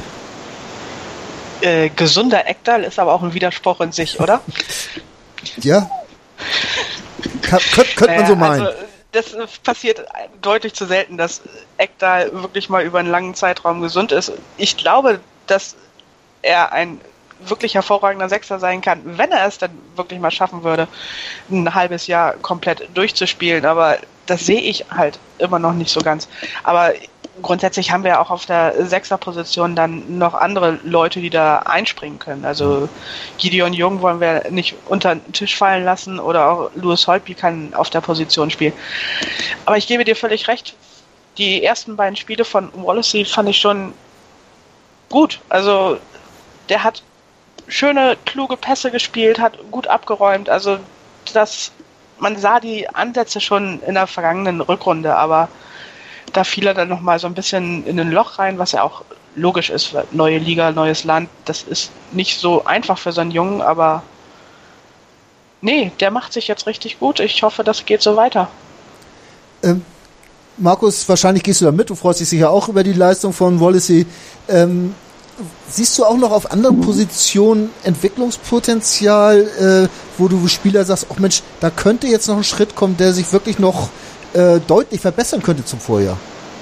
Äh, gesunder Ekdal ist aber auch ein Widerspruch in sich, oder? Ja. Könnte könnt man so meinen. Also, das passiert deutlich zu selten, dass Ekdal wirklich mal über einen langen Zeitraum gesund ist. Ich glaube, dass er ein wirklich hervorragender Sechser sein kann, wenn er es dann wirklich mal schaffen würde, ein halbes Jahr komplett durchzuspielen. Aber das sehe ich halt immer noch nicht so ganz. Aber grundsätzlich haben wir auch auf der Sechserposition dann noch andere Leute, die da einspringen können. Also Gideon Jung wollen wir nicht unter den Tisch fallen lassen oder auch Louis Holtby kann auf der Position spielen. Aber ich gebe dir völlig recht, die ersten beiden Spiele von Wallacey fand ich schon gut. Also der hat schöne, kluge Pässe gespielt, hat gut abgeräumt. Also das, man sah die Ansätze schon in der vergangenen Rückrunde, aber da fiel er dann nochmal so ein bisschen in ein Loch rein, was ja auch logisch ist. Neue Liga, neues Land, das ist nicht so einfach für so einen Jungen, aber nee, der macht sich jetzt richtig gut. Ich hoffe, das geht so weiter. Ähm, Markus, wahrscheinlich gehst du da mit, du freust dich sicher auch über die Leistung von Wallacey. Ähm, siehst du auch noch auf anderen Positionen Entwicklungspotenzial, äh, wo du Spieler sagst, oh Mensch, da könnte jetzt noch ein Schritt kommen, der sich wirklich noch äh, deutlich verbessern könnte zum Vorjahr?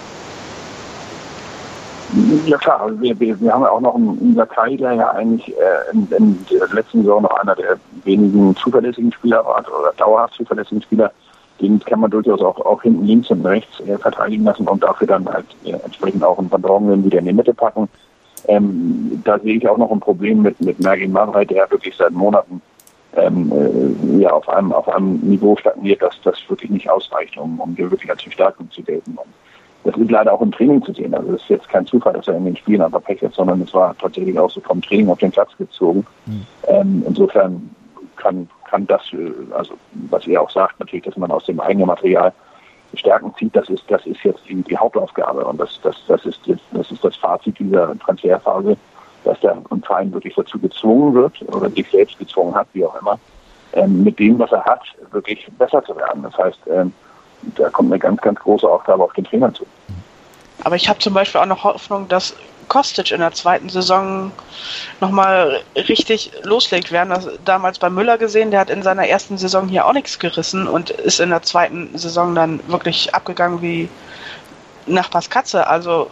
Ja klar, also wir, wir, wir haben ja auch noch einen Sakai, der ja eigentlich äh, in, in der letzten Saison noch einer der wenigen zuverlässigen Spieler war oder dauerhaft zuverlässigen Spieler. Den kann man durchaus auch, auch hinten links und rechts äh, verteidigen lassen und dafür dann halt äh, entsprechend auch einen Van Drongelen wieder in die Mitte packen. Ähm, da sehe ich auch noch ein Problem mit, mit Mergin Mavrei, der wirklich seit Monaten ähm, äh, ja, auf einem auf einem Niveau stagniert, dass das wirklich nicht ausreicht, um, um dir wirklich als Verstärkung zu gelten. Und das ist leider auch im Training zu sehen. Also es ist jetzt kein Zufall, dass er in den Spielen einfach Pech hat, sondern es war tatsächlich auch so vom Training auf den Platz gezogen. Mhm. Ähm, insofern kann, kann das, also was ihr auch sagt, natürlich, dass man aus dem eigenen Material Stärken zieht, das ist, das ist jetzt die, die Hauptaufgabe und das, das, das ist, das ist das Fazit dieser Transferphase, dass der Verein wirklich dazu gezwungen wird oder sich selbst gezwungen hat, wie auch immer, ähm, mit dem, was er hat, wirklich besser zu werden. Das heißt, ähm, da kommt eine ganz, ganz große Aufgabe auf den Trainer zu. Aber ich habe zum Beispiel auch noch Hoffnung, dass Kostic in der zweiten Saison nochmal richtig loslegt. Wir haben das damals bei Müller gesehen, der hat in seiner ersten Saison hier auch nichts gerissen und ist in der zweiten Saison dann wirklich abgegangen wie Nachbars Katze. Also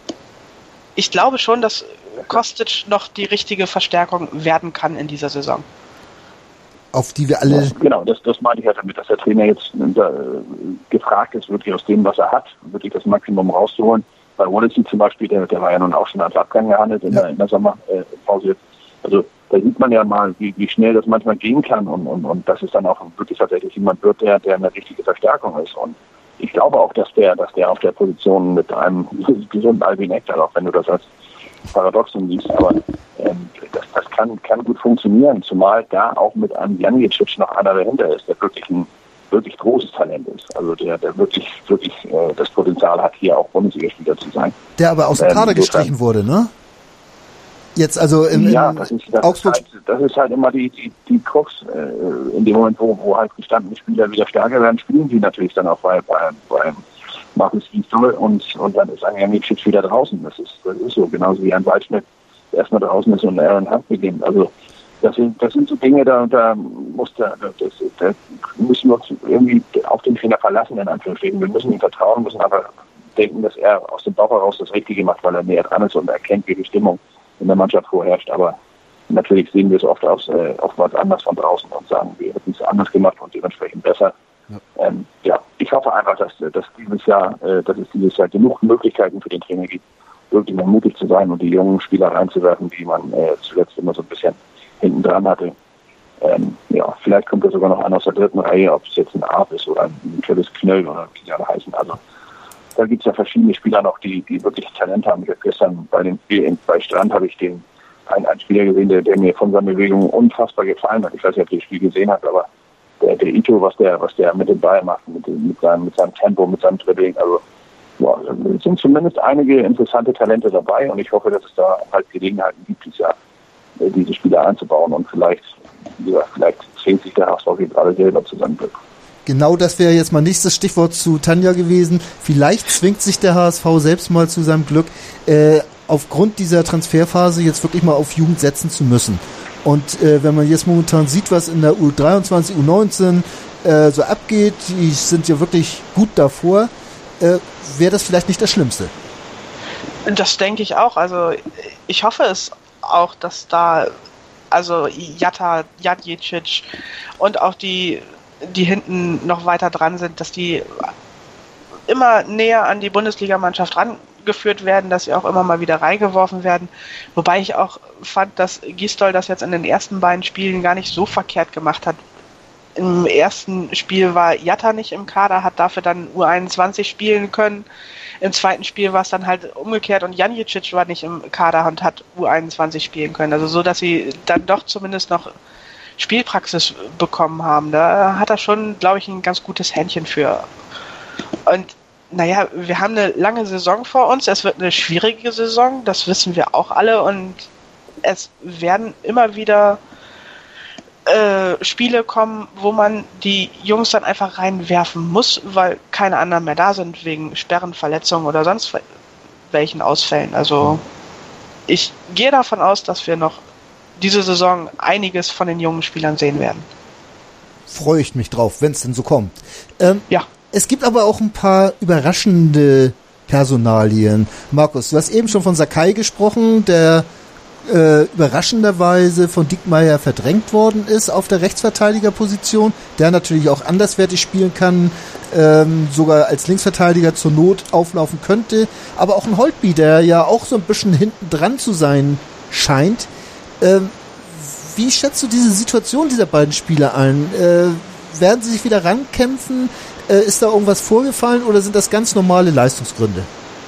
ich glaube schon, dass Kostic noch die richtige Verstärkung werden kann in dieser Saison. Auf die wir alle... Ja, genau, das, das meine ich ja damit, dass der Trainer jetzt äh, gefragt ist, wirklich aus dem, was er hat, wirklich das Maximum rauszuholen. Bei Wallacey zum Beispiel, der, der war ja nun auch schon als Abgang gehandelt in, ja. der, in der Sommerpause. Äh, also da sieht man ja mal, wie, wie schnell das manchmal gehen kann und, und, und dass es dann auch wirklich tatsächlich jemand wird, der, der eine richtige Verstärkung ist. Und ich glaube auch, dass der, dass der auf der Position mit einem gesunden Albin Ekdal, auch wenn du das als Paradoxon siehst, aber ähm, das, das kann, kann gut funktionieren, zumal da auch mit einem Janicic noch einer dahinter ist, der wirklich ein wirklich großes Talent ist, also der, der wirklich, wirklich äh, das Potenzial hat, hier auch Bundesligaspieler zu sein. Der aber aus dem Kader ähm, gestrichen wurde, ne? Jetzt also in, ja, in das ist, das Augsburg. Ist halt, das ist halt immer die, die, die Krux. Äh, in dem Moment, wo, wo halt gestandene Spieler wieder stärker werden, spielen sie natürlich dann auch bei, bei, bei Markus Gisdol und, und dann ist ein Janicic wieder draußen. Das ist, das ist so, genauso wie ein Waldschmidt erstmal draußen ist und Aaron Hunt beginnt. Also das sind, das sind so Dinge, da, da, muss da, das, da müssen wir uns irgendwie auf den Trainer verlassen, in Anführungsstrichen. Wir müssen ihm vertrauen, müssen aber denken, dass er aus dem Bauch heraus das Richtige macht, weil er näher dran ist und erkennt, wie die Stimmung in der Mannschaft vorherrscht. Aber natürlich sehen wir es oft aus, äh, oftmals anders von draußen und sagen, wir hätten es anders gemacht und dementsprechend besser. Ja, ähm, ja ich hoffe einfach, dass, dass dieses Jahr, äh, dass es dieses Jahr genug Möglichkeiten für den Trainer gibt, wirklich mal mutig zu sein und die jungen Spieler reinzuwerfen, die man äh, zuletzt immer so ein bisschen hinten dran hatte. Ähm, ja, vielleicht kommt da sogar noch einer aus der dritten Reihe, ob es jetzt ein Arp ist oder ein Travis Knöll oder wie die alle heißen. Also da gibt es ja verschiedene Spieler noch, die, die wirklich Talent haben. Ich habe gestern bei dem Spiel in, bei Strand habe ich den einen, einen Spieler gesehen, der, der mir von seinen Bewegungen unfassbar gefallen hat. Ich weiß nicht, ob ihr das Spiel gesehen habt, aber der, der Ito, was der, was der mit dem Ball macht, mit, mit, seinem, mit seinem Tempo, mit seinem Dribbling, also ja, es sind zumindest einige interessante Talente dabei und ich hoffe, dass es da halt Gelegenheiten gibt, dieses Jahr diese Spieler einzubauen und vielleicht, ja, vielleicht zwingt sich der H S V gerade selber zu seinem Glück. Genau, das wäre jetzt mal nächstes Stichwort zu Tanja gewesen. Vielleicht zwingt sich der H S V selbst mal zu seinem Glück, äh, aufgrund dieser Transferphase jetzt wirklich mal auf Jugend setzen zu müssen. Und äh, wenn man jetzt momentan sieht, was in der U dreiundzwanzig, U neunzehn äh, so abgeht, die sind ja wirklich gut davor, äh, wäre das vielleicht nicht das Schlimmste. Das denke ich auch. Also ich hoffe es auch, dass da also Jatta, Jadjicic und auch die, die hinten noch weiter dran sind, dass die immer näher an die Bundesligamannschaft rangeführt werden, dass sie auch immer mal wieder reingeworfen werden. Wobei ich auch fand, dass Gisdol das jetzt in den ersten beiden Spielen gar nicht so verkehrt gemacht hat. Im ersten Spiel war Jatta nicht im Kader, hat dafür dann U einundzwanzig spielen können. Im zweiten Spiel war es dann halt umgekehrt und Janicic war nicht im Kader und hat U einundzwanzig spielen können. Also so, dass sie dann doch zumindest noch Spielpraxis bekommen haben. Da hat er schon, glaube ich, ein ganz gutes Händchen für. Und naja, wir haben eine lange Saison vor uns. Es wird eine schwierige Saison, das wissen wir auch alle. Und es werden immer wieder äh, Spiele kommen, wo man die Jungs dann einfach reinwerfen muss, weil keine anderen mehr da sind, wegen Sperren, Verletzungen oder sonst welchen Ausfällen. Also ich gehe davon aus, dass wir noch diese Saison einiges von den jungen Spielern sehen werden. Freue ich mich drauf, wenn es denn so kommt. Ähm, ja. Es gibt aber auch ein paar überraschende Personalien. Markus, du hast eben schon von Sakai gesprochen, der äh, überraschenderweise von Diekmeyer verdrängt worden ist auf der Rechtsverteidigerposition, der natürlich auch anderswertig spielen kann, ähm, sogar als Linksverteidiger zur Not auflaufen könnte. Aber auch ein Holtby, der ja auch so ein bisschen hinten dran zu sein scheint. Ähm, wie schätzt du diese Situation dieser beiden Spieler ein? Äh, werden sie sich wieder rankämpfen? Äh, ist da irgendwas vorgefallen oder sind das ganz normale Leistungsgründe?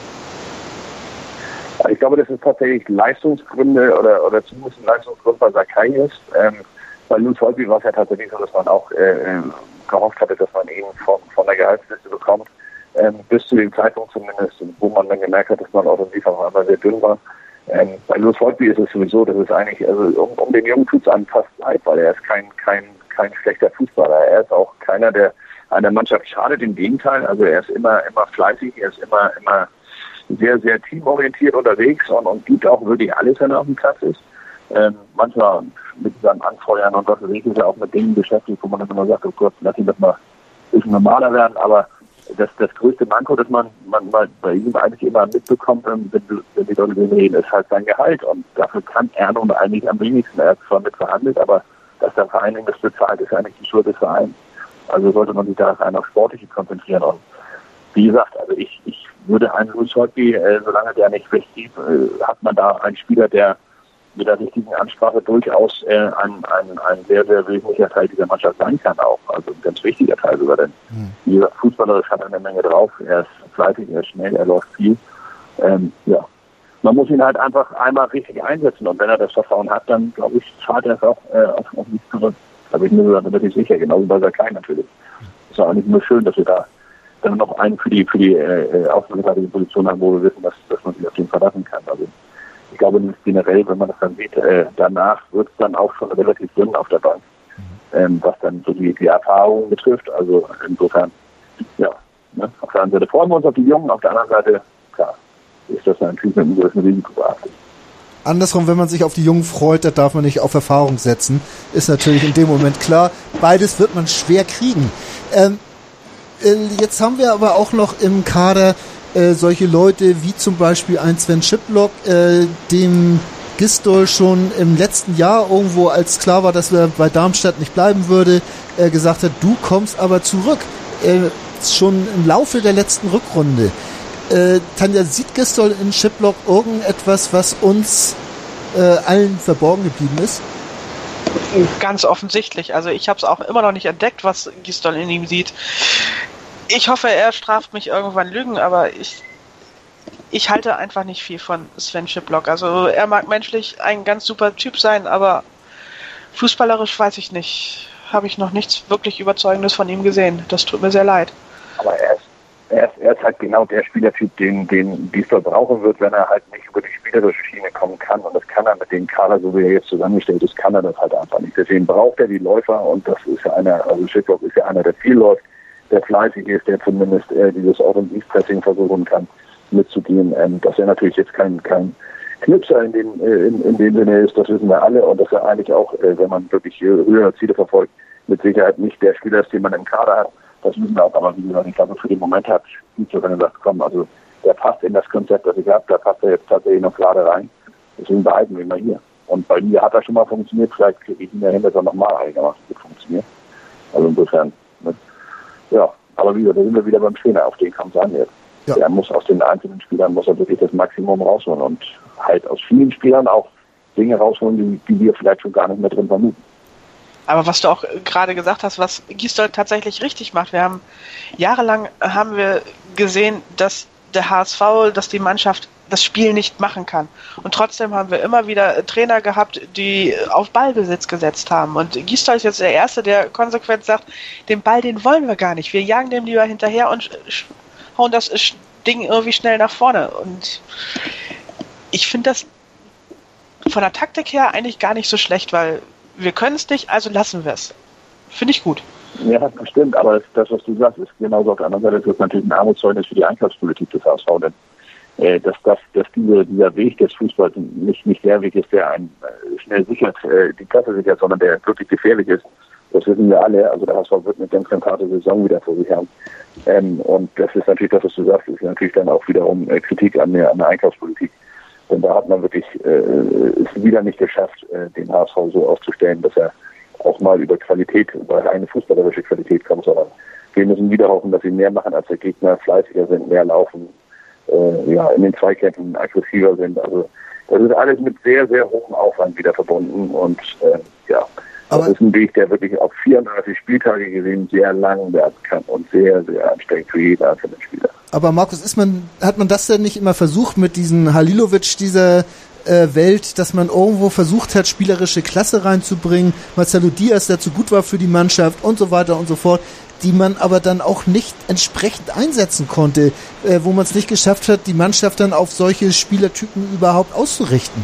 Ich glaube, das ist tatsächlich Leistungsgründe oder, oder zumindest ein Leistungsgrund bei Sakai ist. Ähm, bei Louis Holtby war es ja tatsächlich so, dass man auch äh, gehofft hatte, dass man ihn von, von der Gehaltsliste bekommt. Ähm, bis zu dem Zeitpunkt zumindest, wo man dann gemerkt hat, dass man offensiv auf einmal sehr dünn war. Ähm, bei Louis Holtby ist es sowieso, dass es eigentlich, also um, um den Jungen tut es an fast leid, weil er ist kein, kein, kein schlechter Fußballer. Er ist auch keiner, der einer Mannschaft schadet, im Gegenteil. Also er ist immer, immer fleißig, er ist immer, immer sehr, sehr teamorientiert unterwegs und, und gibt auch wirklich alles, wenn er auf dem Platz ist. Ähm, manchmal mit seinem Anfeuern und was weiß ich, ist er auch mit Dingen beschäftigt, wo man dann immer sagt, oh Gott, lass ihn das mal ein bisschen normaler werden. Aber das, das größte Manko, das man, man mal bei ihm eigentlich immer mitbekommt, wenn, wenn die Leute reden, ist halt sein Gehalt. Und dafür kann er nun eigentlich am wenigsten. Er hat zwar mit verhandelt, aber dass der Verein ihm das bezahlt, ist eigentlich die Schuld des Vereins. Also sollte man sich da rein auf Sportliche konzentrieren. Und wie gesagt, also ich, ich würde einen Louis Holtby, äh, solange der nicht wegzieht, äh, hat man da einen Spieler, der mit der richtigen Ansprache durchaus äh, ein, ein, ein sehr, sehr wesentlicher Teil dieser Mannschaft sein kann auch. Also ein ganz wichtiger Teil sogar, denn mhm. wie gesagt, fußballerisch hat er eine Menge drauf. Er ist fleißig, er ist schnell, er läuft viel. Ähm, ja. Man muss ihn halt einfach einmal richtig einsetzen und wenn er das Vertrauen hat, dann glaube ich, zahlt er es auch äh, auf, auf mich zurück. Da bin ich mir relativ sicher, genauso bei Sakai natürlich. Ist auch nicht nur schön, dass wir da dann noch einen für die für die äh, außenseitigen Position haben, wo wir wissen, dass, dass man sich auf den verlassen kann. Also ich glaube generell, wenn man das dann sieht, äh, danach wird es dann auch schon relativ dünn auf der Bank, ähm, was dann so die, die Erfahrung betrifft. Also insofern, ja, ne? Auf der einen Seite freuen wir uns auf die Jungen, auf der anderen Seite, klar, ist das natürlich mit einem gewissen Risiko behaftet. Andersrum, wenn man sich auf die Jungen freut, da darf man nicht auf Erfahrung setzen. Ist natürlich in dem Moment klar. Beides wird man schwer kriegen. Ähm, äh, jetzt haben wir aber auch noch im Kader äh, solche Leute wie zum Beispiel ein Sven Schiplock, äh, dem Gistol schon im letzten Jahr irgendwo, als klar war, dass er bei Darmstadt nicht bleiben würde, äh, gesagt hat, du kommst aber zurück. Äh, schon im Laufe der letzten Rückrunde. Äh, Tanja, sieht Gistol in Schiplock irgendetwas, was uns äh, allen verborgen geblieben ist? Ganz offensichtlich. Also ich habe es auch immer noch nicht entdeckt, was Gistol in ihm sieht. Ich hoffe, er straft mich irgendwann Lügen, aber ich, ich halte einfach nicht viel von Sven Schiplock. Also er mag menschlich ein ganz super Typ sein, aber fußballerisch weiß ich nicht. Habe ich noch nichts wirklich Überzeugendes von ihm gesehen. Das tut mir sehr leid. Aber er ist Er ist, er ist halt genau der Spielertyp, den, den Gistol brauchen wird, wenn er halt nicht über die spielerische Schiene kommen kann. Und das kann er mit dem Kader, so wie er jetzt zusammengestellt ist, kann er das halt einfach nicht. Deswegen braucht er die Läufer und das ist ja einer, also Schiplock ist ja einer, der viel läuft, der fleißig ist, der zumindest äh, dieses Offensivpressing versuchen kann, mitzugehen. Ähm, dass er natürlich jetzt kein, kein Knipser in dem, äh, in, in dem Sinne ist, das wissen wir alle. Und dass er eigentlich auch, äh, wenn man wirklich höhere Ziele verfolgt, mit Sicherheit nicht der Spieler ist, den man im Kader hat. Das müssen wir auch, aber wie gesagt, ich glaube, für den Moment hat Gistol dann gesagt, komm, also der passt in das Konzept, das ich habe, da passt er jetzt tatsächlich noch gerade rein. Deswegen behalten wir ihn mal hier. Und bei mir hat er schon mal funktioniert, vielleicht kriege ich ihn dahin, dass er nochmal einigermaßen gut funktioniert. Also insofern, ne? Ja, aber wie gesagt, da sind wir wieder beim Trainer, auf den kommt es an jetzt. Ja. Der muss aus den einzelnen Spielern, muss er wirklich das Maximum rausholen und halt aus vielen Spielern auch Dinge rausholen, die, die wir vielleicht schon gar nicht mehr drin vermuten. Aber was du auch gerade gesagt hast, was Gistol tatsächlich richtig macht, wir haben jahrelang haben wir gesehen, dass der H S V, dass die Mannschaft das Spiel nicht machen kann. Und trotzdem haben wir immer wieder Trainer gehabt, die auf Ballbesitz gesetzt haben. Und Gistol ist jetzt der Erste, der konsequent sagt, den Ball, den wollen wir gar nicht. Wir jagen dem lieber hinterher und hauen das Ding irgendwie schnell nach vorne. Und ich finde das von der Taktik her eigentlich gar nicht so schlecht, weil wir können es nicht, also lassen wir es. Finde ich gut. Ja, das stimmt, aber das, was du sagst, ist genauso. Auf der anderen Seite ist das natürlich ein Armutszeugnis für die Einkaufspolitik des H S V, denn äh, dass, dass, dass diese, dieser Weg des Fußballs nicht, nicht der Weg ist, der einen äh, schnell sichert, äh, die Klasse sichert, sondern der wirklich gefährlich ist. Das wissen wir alle. Also der H S V wird eine ganz, ganz harte Saison wieder vor sich haben. Ähm, und das ist natürlich das, was du sagst, ist natürlich dann auch wiederum äh, Kritik an der, an der Einkaufspolitik. Denn da hat man wirklich äh, es wieder nicht geschafft, äh, den H S V so aufzustellen, dass er auch mal über Qualität, über eine fußballerische Qualität kommt, sondern wir müssen wieder hoffen, dass sie mehr machen als der Gegner, fleißiger sind, mehr laufen, äh, ja, in den Zweikämpfen aggressiver sind. Also das ist alles mit sehr, sehr hohem Aufwand wieder verbunden und äh, ja, Das ist ein Weg, der wirklich auf vierunddreißig Spieltage gesehen sehr lang werden kann und sehr, sehr anstrengend für jeden einzelnen Spieler. Aber Markus, ist man, hat man das denn nicht immer versucht mit diesen Halilovic dieser äh, Welt, dass man irgendwo versucht hat, spielerische Klasse reinzubringen, Marcelo Diaz, der zu gut war für die Mannschaft und so weiter und so fort, die man aber dann auch nicht entsprechend einsetzen konnte, äh, wo man es nicht geschafft hat, die Mannschaft dann auf solche Spielertypen überhaupt auszurichten?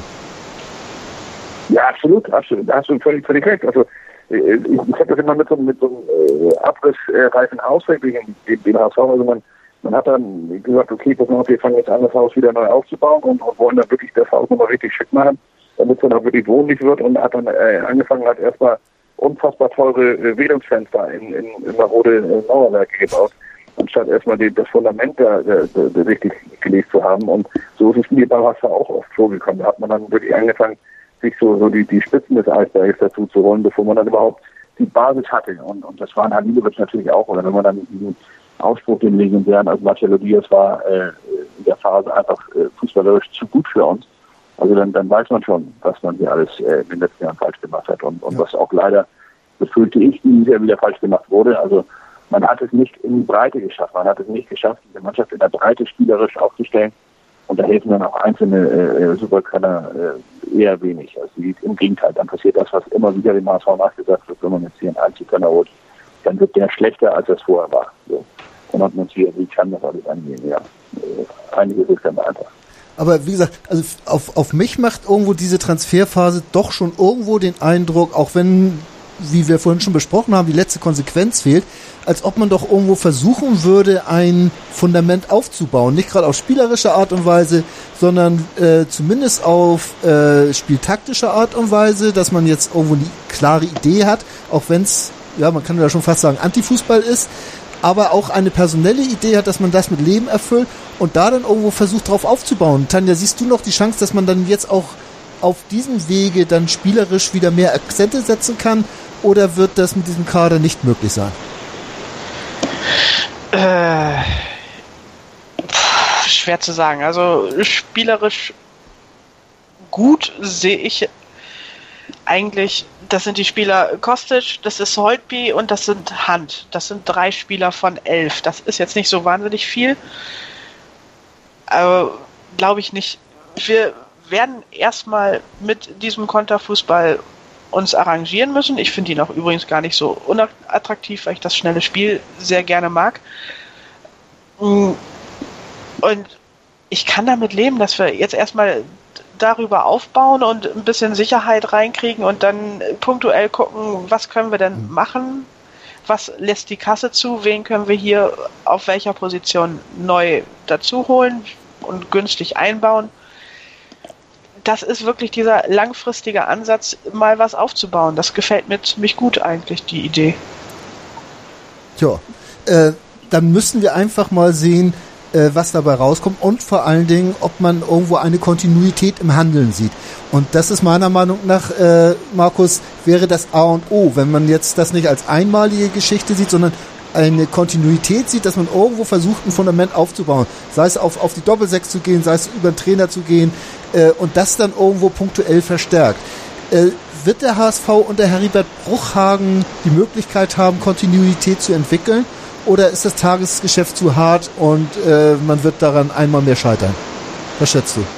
Ja, absolut, absolut. Da hast du völlig, völlig recht. Also ich, ich habe das immer mit so, mit so einem äh, abrissreifen Ausweg gegen den, den H S V. Also man, man hat dann gesagt, okay, pass auf, wir fangen jetzt an, das Haus wieder neu aufzubauen und, und wollen dann wirklich das Haus nochmal richtig schick machen, damit es dann auch wirklich wohnlich wird, und hat dann äh, angefangen, hat erstmal unfassbar teure äh, Wählungsfenster in, in, in marode äh, Mauerwerke gebaut, anstatt erstmal die, das Fundament da, da, da richtig gelegt zu haben. Und so ist es mir beim H S V auch oft vorgekommen. Da hat man dann wirklich angefangen, sich so, so die, die Spitzen des Eisbergs dazu zu holen, bevor man dann überhaupt die Basis hatte. Und, und das waren Halilovic natürlich auch. Oder wenn man dann diesen Ausspruch, den legendären, also Marcelo Diaz war äh, in der Phase einfach äh, fußballerisch zu gut für uns. Also dann, dann weiß man schon, was man hier alles äh, in den letzten Jahren falsch gemacht hat. Und, und ja. was auch leider, befürchte ich, dieses Jahr wieder falsch gemacht wurde. Also man hat es nicht in die Breite geschafft. Man hat es nicht geschafft, diese Mannschaft in der Breite spielerisch aufzustellen. Und da helfen dann auch einzelne äh, Superkönner äh, eher wenig. Also die, im Gegenteil, dann passiert das, was immer wieder dem H S V nachgesagt wird, wenn man jetzt hier einen Einzelkönner holt, dann wird der schlechter, als es vorher war. So. Und hat man hier, wie kann das alles angehen? Ja, äh, einiges ist ganz einfach. Aber wie gesagt, also auf, auf mich macht irgendwo diese Transferphase doch schon irgendwo den Eindruck, auch wenn, wie wir vorhin schon besprochen haben, die letzte Konsequenz fehlt, als ob man doch irgendwo versuchen würde, ein Fundament aufzubauen. Nicht gerade auf spielerische Art und Weise, sondern äh, zumindest auf äh, spieltaktische Art und Weise, dass man jetzt irgendwo eine klare Idee hat, auch wenn es, ja, man kann ja schon fast sagen, Antifußball ist, aber auch eine personelle Idee hat, dass man das mit Leben erfüllt und da dann irgendwo versucht, drauf aufzubauen. Tanja, siehst du noch die Chance, dass man dann jetzt auch auf diesem Wege dann spielerisch wieder mehr Akzente setzen kann, oder wird das mit diesem Kader nicht möglich sein? Äh, pff, schwer zu sagen. Also spielerisch gut sehe ich eigentlich, das sind die Spieler Kostic, das ist Holtby und das sind Hand. Das sind drei Spieler von elf. Das ist jetzt nicht so wahnsinnig viel. Aber glaube ich nicht. Wir werden erstmal mit diesem Konterfußball uns arrangieren müssen. Ich finde ihn auch übrigens gar nicht so unattraktiv, weil ich das schnelle Spiel sehr gerne mag. Und ich kann damit leben, dass wir jetzt erstmal darüber aufbauen und ein bisschen Sicherheit reinkriegen und dann punktuell gucken, was können wir denn machen, was lässt die Kasse zu, wen können wir hier auf welcher Position neu dazu holen und günstig einbauen. Das ist wirklich dieser langfristige Ansatz, mal was aufzubauen. Das gefällt mir ziemlich gut eigentlich, die Idee. Tja, äh, dann müssen wir einfach mal sehen, äh, was dabei rauskommt und vor allen Dingen, ob man irgendwo eine Kontinuität im Handeln sieht. Und das ist meiner Meinung nach, äh, Markus, wäre das A und O, wenn man jetzt das nicht als einmalige Geschichte sieht, sondern eine Kontinuität sieht, dass man irgendwo versucht, ein Fundament aufzubauen. Sei es auf, auf die Doppelsechs zu gehen, sei es über den Trainer zu gehen äh, und das dann irgendwo punktuell verstärkt. Äh, wird der H S V unter Heribert Bruchhagen die Möglichkeit haben, Kontinuität zu entwickeln? Oder ist das Tagesgeschäft zu hart und äh, man wird daran einmal mehr scheitern? Was schätzt du?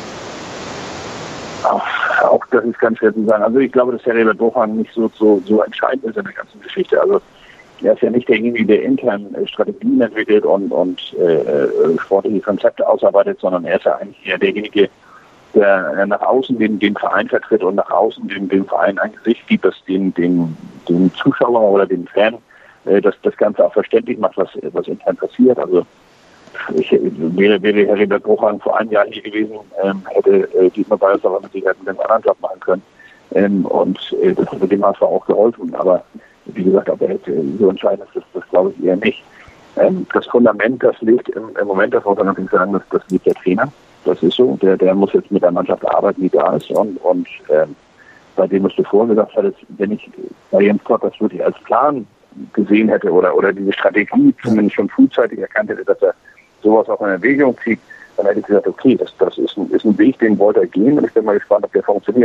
Auch, auch das ist ganz schwer zu sagen. Also ich glaube, dass Heribert Bruchhagen nicht so, so, so entscheidend ist in der ganzen Geschichte. Also er ist ja nicht derjenige, der intern äh, Strategien entwickelt und, und äh, sportliche Konzepte ausarbeitet, sondern er ist ja eigentlich eher derjenige, der nach außen den, den Verein vertritt und nach außen dem, dem Verein ein Gesicht gibt, das den, den, den Zuschauer oder den Fan äh, das, das Ganze auch verständlich macht, was, was intern passiert. Also ich wäre, wäre Heribert Bruchhagen vor einem Jahr hier gewesen, ähm, hätte äh, Dietmar Bayers aber mit Sicherheit einen anderen Job machen können. Ähm, und äh, das hätte dem H S V auch geholfen. Aber wie gesagt, ob er jetzt so entscheidend ist, das, das glaube ich eher nicht. Ähm, das Fundament, das liegt im, im Moment, das muss man natürlich sagen, das, das liegt der Trainer. Das ist so. Der, der muss jetzt mit der Mannschaft arbeiten, die da ist. Und, und ähm, bei dem, was du vorher gesagt hattest, wenn ich bei Jens Todt das wirklich als Plan gesehen hätte oder, oder diese Strategie zumindest schon frühzeitig erkannt hätte, dass er sowas auch in Erwägung zieht, dann hätte ich gesagt, okay, das, das ist, ein, ist ein Weg, den wollte er gehen und ich bin mal gespannt, ob der funktioniert.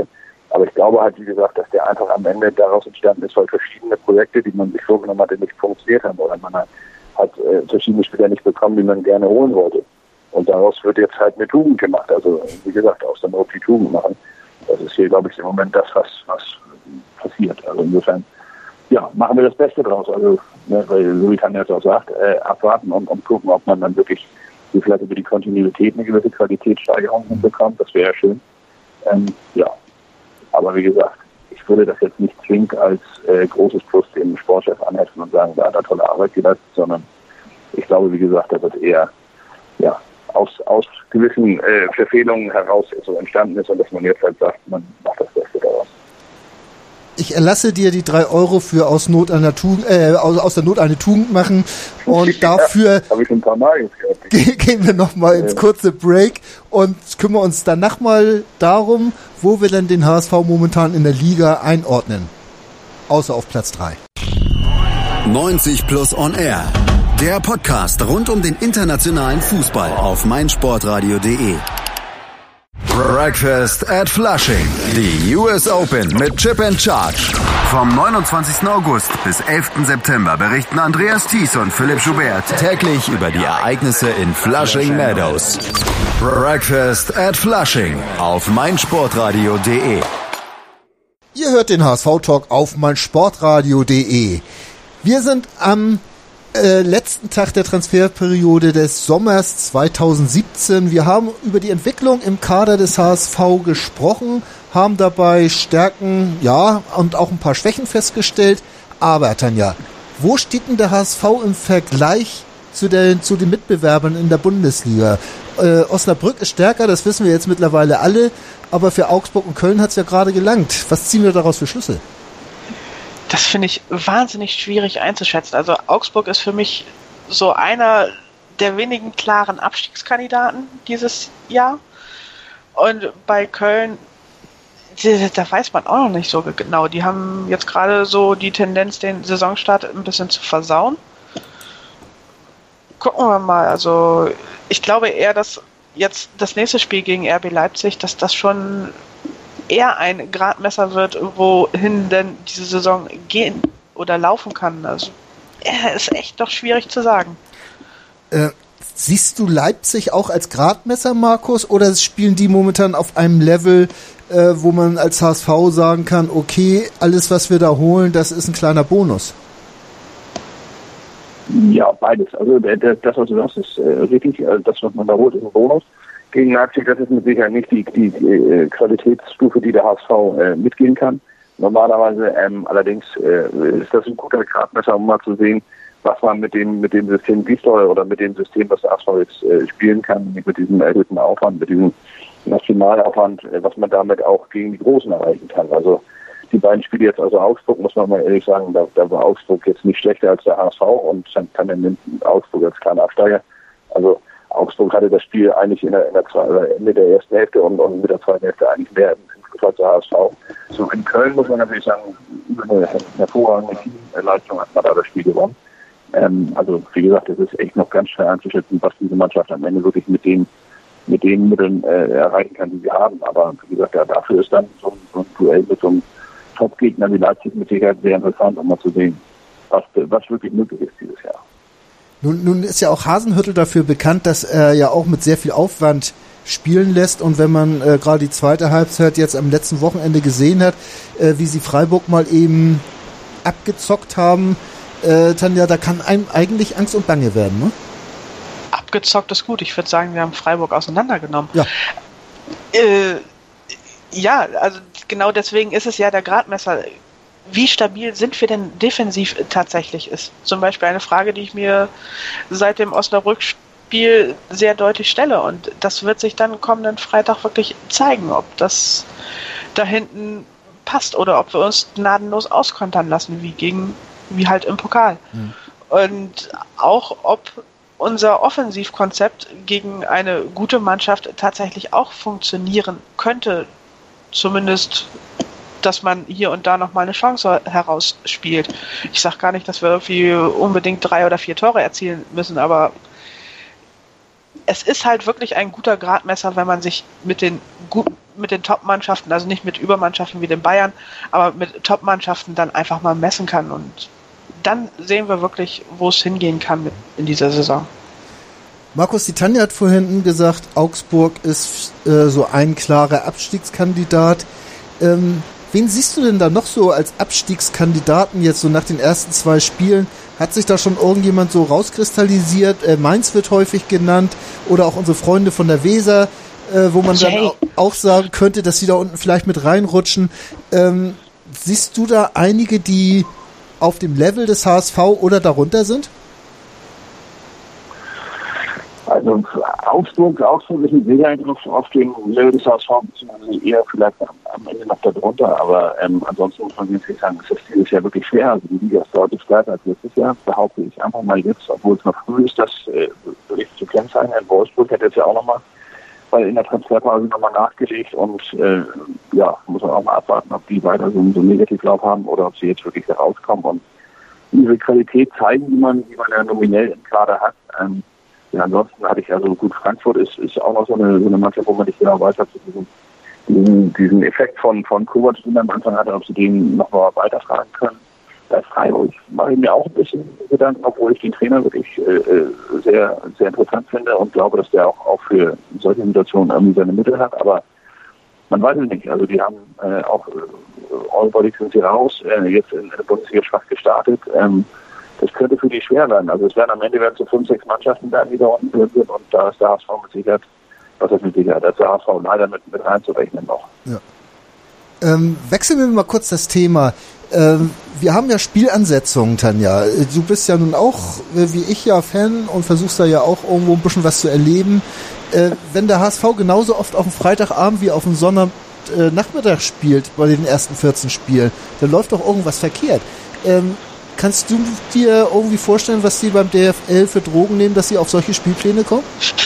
Aber ich glaube halt, wie gesagt, dass der einfach am Ende daraus entstanden ist, weil verschiedene Projekte, die man sich vorgenommen hatte, nicht funktioniert haben oder man hat, hat äh, verschiedene Spieler nicht bekommen, die man gerne holen wollte. Und daraus wird jetzt halt eine Tugend gemacht. Also wie gesagt, aus der Not die Tugend machen. Das ist hier, glaube ich, im Moment das, was, was passiert. Also insofern, ja, machen wir das Beste draus. Also, ne, weil so wie Tanja jetzt auch sagt, äh, abwarten und, und gucken, ob man dann wirklich vielleicht über die Kontinuität eine gewisse Qualitätssteigerung hinbekommt. Das wäre ja schön. Ähm, ja, aber wie gesagt, ich würde das jetzt nicht zwingend als äh, großes Plus dem Sportchef anheften und sagen, da hat er tolle Arbeit geleistet, sondern ich glaube, wie gesagt, dass das eher ja, aus, aus gewissen äh, Verfehlungen heraus so entstanden ist und dass man jetzt halt sagt, man macht das Beste daraus. Ich erlasse dir die drei Euro für aus Not einer Tugend, äh, aus, aus der Not eine Tugend machen und dafür ja, ich ein paar Mal ge- gehen wir nochmal ins kurze Break und kümmern uns danach mal darum, wo wir denn den H S V momentan in der Liga einordnen. Außer auf Platz drei. neunzig plus on Air. Der Podcast rund um den internationalen Fußball auf meinsportradio punkt de. Breakfast at Flushing. Die U S Open mit Chip and Charge. Vom neunundzwanzigsten August bis elften September berichten Andreas Thies und Philipp Joubert täglich über die Ereignisse in Flushing Meadows. Breakfast at Flushing auf meinsportradio punkt de. Ihr hört den H S V-Talk auf meinsportradio punkt de. Wir sind am Äh, letzten Tag der Transferperiode des Sommers zweitausendsiebzehn. Wir haben über die Entwicklung im Kader des H S V gesprochen, haben dabei Stärken, ja, und auch ein paar Schwächen festgestellt. Aber, Tanja, wo steht denn der H S V im Vergleich zu, der, zu den Mitbewerbern in der Bundesliga? Äh, Osnabrück ist stärker, das wissen wir jetzt mittlerweile alle, aber für Augsburg und Köln hat es ja gerade gelangt. Was ziehen wir daraus für Schlüsse? Das finde ich wahnsinnig schwierig einzuschätzen. Also Augsburg ist für mich so einer der wenigen klaren Abstiegskandidaten dieses Jahr. Und bei Köln, da weiß man auch noch nicht so genau. Die haben jetzt gerade so die Tendenz, den Saisonstart ein bisschen zu versauen. Gucken wir mal. Also ich glaube eher, dass jetzt das nächste Spiel gegen R B Leipzig, dass das schon eher ein Gradmesser wird, wohin denn diese Saison gehen oder laufen kann. Also ja, ist echt doch schwierig zu sagen. Äh, siehst du Leipzig auch als Gradmesser, Markus, oder spielen die momentan auf einem Level, äh, wo man als H S V sagen kann, okay, alles, was wir da holen, das ist ein kleiner Bonus? Ja, beides. Also das, was du sagst, ist äh, richtig. Also das, was man da holt, ist ein Bonus. Gegen Leipzig, das ist mit Sicherheit nicht die, die, die äh, Qualitätsstufe, die der H S V äh, mitgehen kann. Normalerweise ähm, allerdings äh, ist das ein guter Gradmesser, um mal zu sehen, was man mit dem mit dem System Gisdol oder mit dem System, was der H S V jetzt äh, spielen kann, mit diesem erhöhten Aufwand, mit diesem Nationalaufwand, äh, was man damit auch gegen die Großen erreichen kann. Also die beiden Spiele jetzt, also Augsburg, muss man mal ehrlich sagen, da, da war Augsburg jetzt nicht schlechter als der H S V und dann kann dann Augsburg als kleiner Absteiger. Also Augsburg hatte das Spiel eigentlich in der, in der Ende der ersten Hälfte und, und mit der zweiten Hälfte eigentlich mehr im Fußball zur H S V. So in Köln muss man natürlich sagen, über eine hervorragende Teamleistung hat man da das Spiel gewonnen. Ähm, also wie gesagt, es ist echt noch ganz schwer einzuschätzen, was diese Mannschaft am Ende wirklich mit den mit den Mitteln äh, erreichen kann, die sie haben. Aber wie gesagt, ja, dafür ist dann so ein, so ein Duell mit so einem Top-Gegner wie Leipzig mit Sicherheit sehr interessant, um mal zu sehen, was, was wirklich möglich ist dieses Jahr. Nun, nun ist ja auch Hasenhüttl dafür bekannt, dass er ja auch mit sehr viel Aufwand spielen lässt. Und wenn man äh, gerade die zweite Halbzeit jetzt am letzten Wochenende gesehen hat, äh, wie sie Freiburg mal eben abgezockt haben, äh, Tanja, da kann einem eigentlich Angst und Bange werden, ne? Abgezockt ist gut. Ich würde sagen, wir haben Freiburg auseinandergenommen. Ja. Äh, ja, also genau deswegen ist es ja der Gradmesser. Wie stabil sind wir denn defensiv tatsächlich ist? Zum Beispiel eine Frage, die ich mir seit dem Osnabrück-Spiel sehr deutlich stelle. Und das wird sich dann kommenden Freitag wirklich zeigen, ob das da hinten passt oder ob wir uns gnadenlos auskontern lassen, wie gegen, wie halt im Pokal. Mhm. Und auch, ob unser Offensivkonzept gegen eine gute Mannschaft tatsächlich auch funktionieren könnte. Zumindest, dass man hier und da nochmal eine Chance herausspielt. Ich sage gar nicht, dass wir irgendwie unbedingt drei oder vier Tore erzielen müssen, aber es ist halt wirklich ein guter Gradmesser, wenn man sich mit den gut, mit den Top-Mannschaften, also nicht mit Übermannschaften wie den Bayern, aber mit Top-Mannschaften dann einfach mal messen kann. Und dann sehen wir wirklich, wo es hingehen kann mit in dieser Saison. Markus, die Tanja hat vorhin gesagt, Augsburg ist äh, so ein klarer Abstiegskandidat. Ähm, wen siehst du denn da noch so als Abstiegskandidaten jetzt so nach den ersten zwei Spielen? Hat sich da schon irgendjemand so rauskristallisiert? Äh, Mainz wird häufig genannt oder auch unsere Freunde von der Weser, äh, wo man Jay. dann auch, auch sagen könnte, dass sie da unten vielleicht mit reinrutschen. Ähm, siehst du da einige, die auf dem Level des H S V oder darunter sind? Also Augsburg, Augsburg ist mit Sicherheit noch auf dem Level des H S V, beziehungsweise eher vielleicht am, am Ende noch darunter, aber ähm, ansonsten muss man jetzt sagen, es ist dieses Jahr wirklich schwer. Also die Liga ist deutlich stärker als letztes Jahr, behaupte ich einfach mal jetzt, obwohl es noch früh ist, das äh, wirklich zu kennzeichnen. Wolfsburg hat jetzt ja auch nochmal, weil in der Transferpause nochmal nachgelegt und äh, ja, muss man auch mal abwarten, ob die weiter so, so einen Negativlauf haben oder ob sie jetzt wirklich da rauskommen und ihre Qualität zeigen, die man, die man ja nominell im Kader hat. Ähm, Ja, ansonsten hatte ich also gut, Frankfurt ist, ist auch noch so eine, so eine Mannschaft, wo man nicht genau weiß, ob sie diesen, diesen, diesen Effekt von, von Kovac, den am Anfang hatte, ob sie den noch mal weitertragen können. Bei Freiburg mache ich mir auch ein bisschen Gedanken, obwohl ich den Trainer wirklich äh, sehr, sehr interessant finde und glaube, dass der auch, auch für solche Situationen irgendwie seine Mittel hat, aber man weiß es nicht. Also die haben äh, auch äh, Allbody sind sie raus, äh, jetzt in der Bundesliga schwach gestartet. Ähm, Das könnte für die schwer werden. Also es werden am Ende werden so fünf, sechs Mannschaften werden, die da unten drin sind und da ist der H S V mit Sicherheit, was ist mit Sicherheit, da ist der H S V leider mit, mit reinzurechnen noch. Ja. Ähm, wechseln wir mal kurz das Thema. Ähm, wir haben ja Spielansetzungen, Tanja. Du bist ja nun auch, wie ich ja, Fan und versuchst da ja auch irgendwo ein bisschen was zu erleben. Äh, wenn der H S V genauso oft auf dem Freitagabend wie auf dem Sonntagnachmittag spielt, bei den ersten vierzehn Spielen, dann läuft doch irgendwas verkehrt. Ähm, Kannst du dir irgendwie vorstellen, was die beim D F L für Drogen nehmen, dass sie auf solche Spielpläne kommen?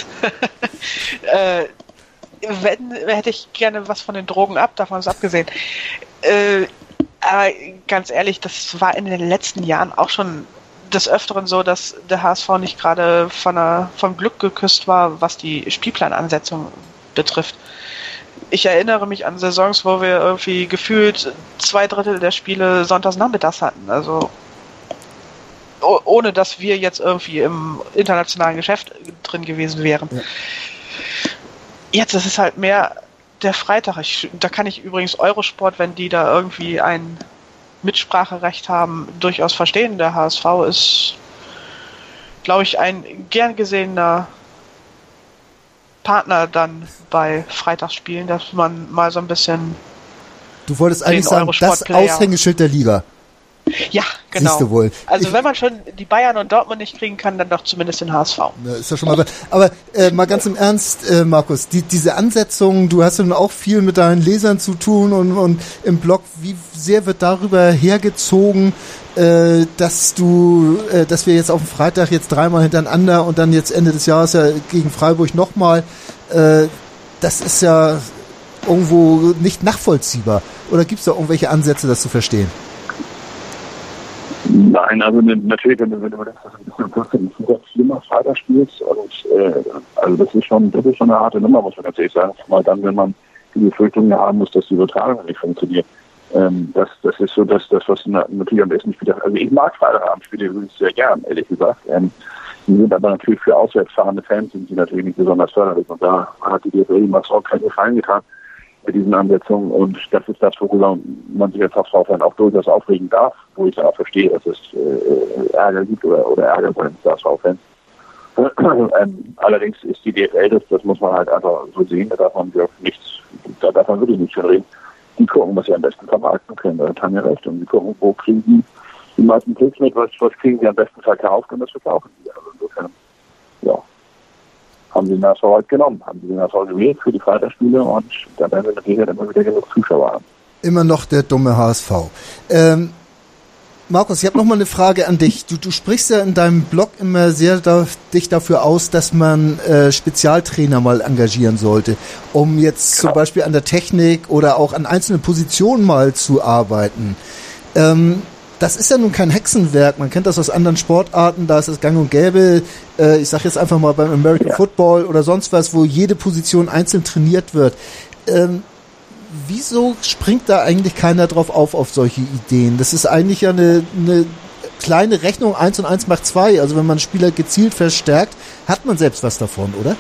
äh, wenn, hätte ich gerne was von den Drogen ab, davon ist abgesehen. Äh, aber ganz ehrlich, das war in den letzten Jahren auch schon des Öfteren so, dass der H S V nicht gerade von einer, vom Glück geküsst war, was die Spielplanansetzung betrifft. Ich erinnere mich an Saisons, wo wir irgendwie gefühlt zwei Drittel der Spiele sonntags nachmittags hatten. Also ohne, dass wir jetzt irgendwie im internationalen Geschäft drin gewesen wären. Ja. Jetzt ist es halt mehr der Freitag. Ich, da kann ich übrigens Eurosport, wenn die da irgendwie ein Mitspracherecht haben, durchaus verstehen. Der H S V ist, glaube ich, ein gern gesehener Partner dann bei Freitagsspielen, dass man mal so ein bisschen... Du wolltest eigentlich sagen, das Aushängeschild der Liga. Ja, genau. Siehst du wohl. Also ich, wenn man schon die Bayern und Dortmund nicht kriegen kann, dann doch zumindest den H S V. Ja, ist ja schon mal. Aber äh, mal ganz im Ernst, äh, Markus, die, diese Ansetzung, du hast ja nun auch viel mit deinen Lesern zu tun und, und im Blog, wie sehr wird darüber hergezogen, äh, dass du, äh, dass wir jetzt auf dem Freitag jetzt dreimal hintereinander und dann jetzt Ende des Jahres ja gegen Freiburg nochmal, äh, das ist ja irgendwo nicht nachvollziehbar. Oder gibt es da irgendwelche Ansätze, das zu verstehen? Nein, also natürlich, wenn du, wenn du das schlimmer Freitag spielst, und, äh, also das ist schon, das ist schon eine harte Nummer, muss man natürlich sagen. Mal dann, wenn man die Befürchtung haben muss, dass die Übertragung nicht funktioniert. Ähm, das, das ist so das, das, was natürlich am besten spielt. Also ich mag Freitagabendspiele übrigens sehr gern, ehrlich gesagt. Ähm, die sind aber natürlich für auswärts fahrende Fans sind sie natürlich nicht besonders förderlich. Und da hat die D F L ihm auch keinen Gefallen getan mit diesen Ansetzungen, und das ist das, worüber man sich als H S V-Fan auch durchaus aufregen darf, wo ich auch verstehe, dass es äh, Ärger gibt oder, oder Ärger bei den H S V-Fans. ähm, allerdings ist die D F L, das, das muss man halt einfach so sehen, da darf man nichts, da darf man wirklich nicht schon reden. Die gucken, was sie am besten vermarkten können, da haben ja recht, und die gucken, wo kriegen die die meisten Klicks mit, was, was kriegen sie am besten verkauft, und das verkaufen sie. Also insofern, ja. Haben sie den H S V halt genommen, haben sie den H S V gewählt für die Freitagsspiele, und da werden wir natürlich immer wieder genug Zuschauer haben. Immer noch der dumme H S V. Ähm, Markus, ich habe noch mal eine Frage an dich. Du, du sprichst ja in deinem Blog immer sehr da, dich dafür aus, dass man äh, Spezialtrainer mal engagieren sollte, um jetzt genau. zum Beispiel an der Technik oder auch an einzelnen Positionen mal zu arbeiten. Ähm, Das ist ja nun kein Hexenwerk. Man kennt das aus anderen Sportarten. Da ist es gang und gäbe. Äh, ich sage jetzt einfach mal beim American ja. Football oder sonst was, wo jede Position einzeln trainiert wird. Ähm, wieso springt da eigentlich keiner drauf auf, auf solche Ideen? Das ist eigentlich ja eine, eine kleine Rechnung, eins und eins macht zwei. Also wenn man Spieler gezielt verstärkt, hat man selbst was davon, oder?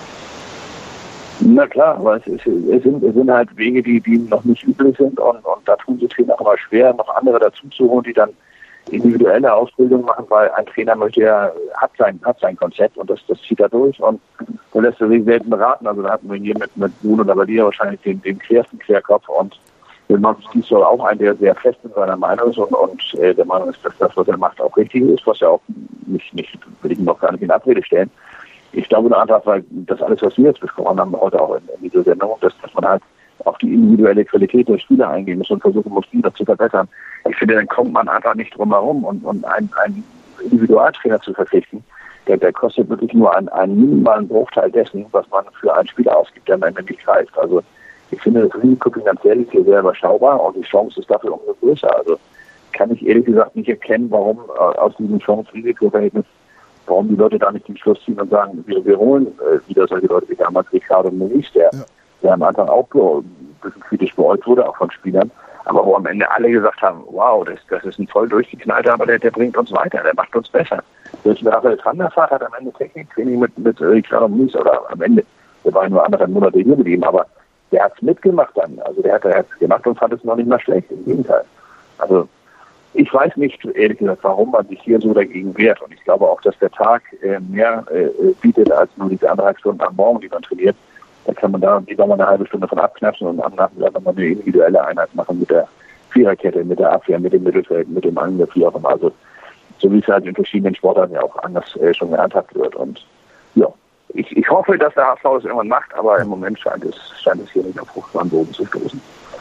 Na klar, aber es, ist, es, sind, es sind halt Wege, die, die noch nicht üblich sind und, und da tun sich Trainer auch immer schwer, noch andere dazu zu holen, die dann individuelle Ausbildung machen, weil ein Trainer möchte ja, hat sein, hat sein Konzept und das, das zieht er durch und so lässt er sich selten beraten. Also da hatten wir hier mit, mit Bruno Labbadia wahrscheinlich den, den quersten Querkopf und der Markus Gisdol auch ein, der sehr fest in seiner Meinung ist und, und äh, der Meinung ist, dass das, was er macht, auch richtig ist, was ja auch nicht, nicht, will ich ihm noch gar nicht in Abrede stellen. Ich glaube nur einfach, weil das alles, was wir jetzt besprochen haben, heute auch in, in dieser Sendung, dass, dass man halt auf die individuelle Qualität der Spieler eingehen muss und versuchen muss, Spieler zu verbessern. Ich finde, dann kommt man einfach nicht drum herum und, und einen, einen Individualtrainer zu verpflichten, der, der kostet wirklich nur einen, einen minimalen Bruchteil dessen, was man für einen Spieler ausgibt, der am Ende nicht greift. Also ich finde, das Risiko finanziell ist hier sehr überschaubar und die Chance ist dafür umso größer. Also kann ich ehrlich gesagt nicht erkennen, warum äh, aus diesem Chance-Risiko-Verhältnis, warum die Leute da nicht den Schluss ziehen und sagen, wir, wir holen äh, wieder solche Leute wie damals Ricardo Muniz, der ja. der am Anfang auch ein bisschen kritisch beäugt wurde, auch von Spielern, aber wo am Ende alle gesagt haben, wow, das, das ist ein voll durchgeknallter, aber der, der bringt uns weiter, der macht uns besser. Selbst Raphael Tranderfahrt hat am Ende Techniktraining mit, mit Ricardo Muniz, oder am Ende, der war nur anderthalb Monate hier mit ihm, aber der hat es mitgemacht dann, also der hat es gemacht und fand es noch nicht mal schlecht, im Gegenteil. Also ich weiß nicht, ehrlich gesagt, warum man sich hier so dagegen wehrt und ich glaube auch, dass der Tag äh, mehr äh, bietet als nur diese anderthalb Stunden am Morgen, die man trainiert. Da kann man da lieber mal eine halbe Stunde von abknapsen und am Nachmittag nochmal eine individuelle Einheit machen mit der Viererkette, mit der Abwehr, mit dem Mittelfeld, mit dem Angriff, wie auch immer. Also, so wie es halt in verschiedenen Sportarten ja auch anders äh, schon gehandhabt wird. Und ja, ich, ich hoffe, dass der H S V das irgendwann macht, aber im Moment scheint es, scheint es hier nicht auf fruchtbaren Boden zu stoßen.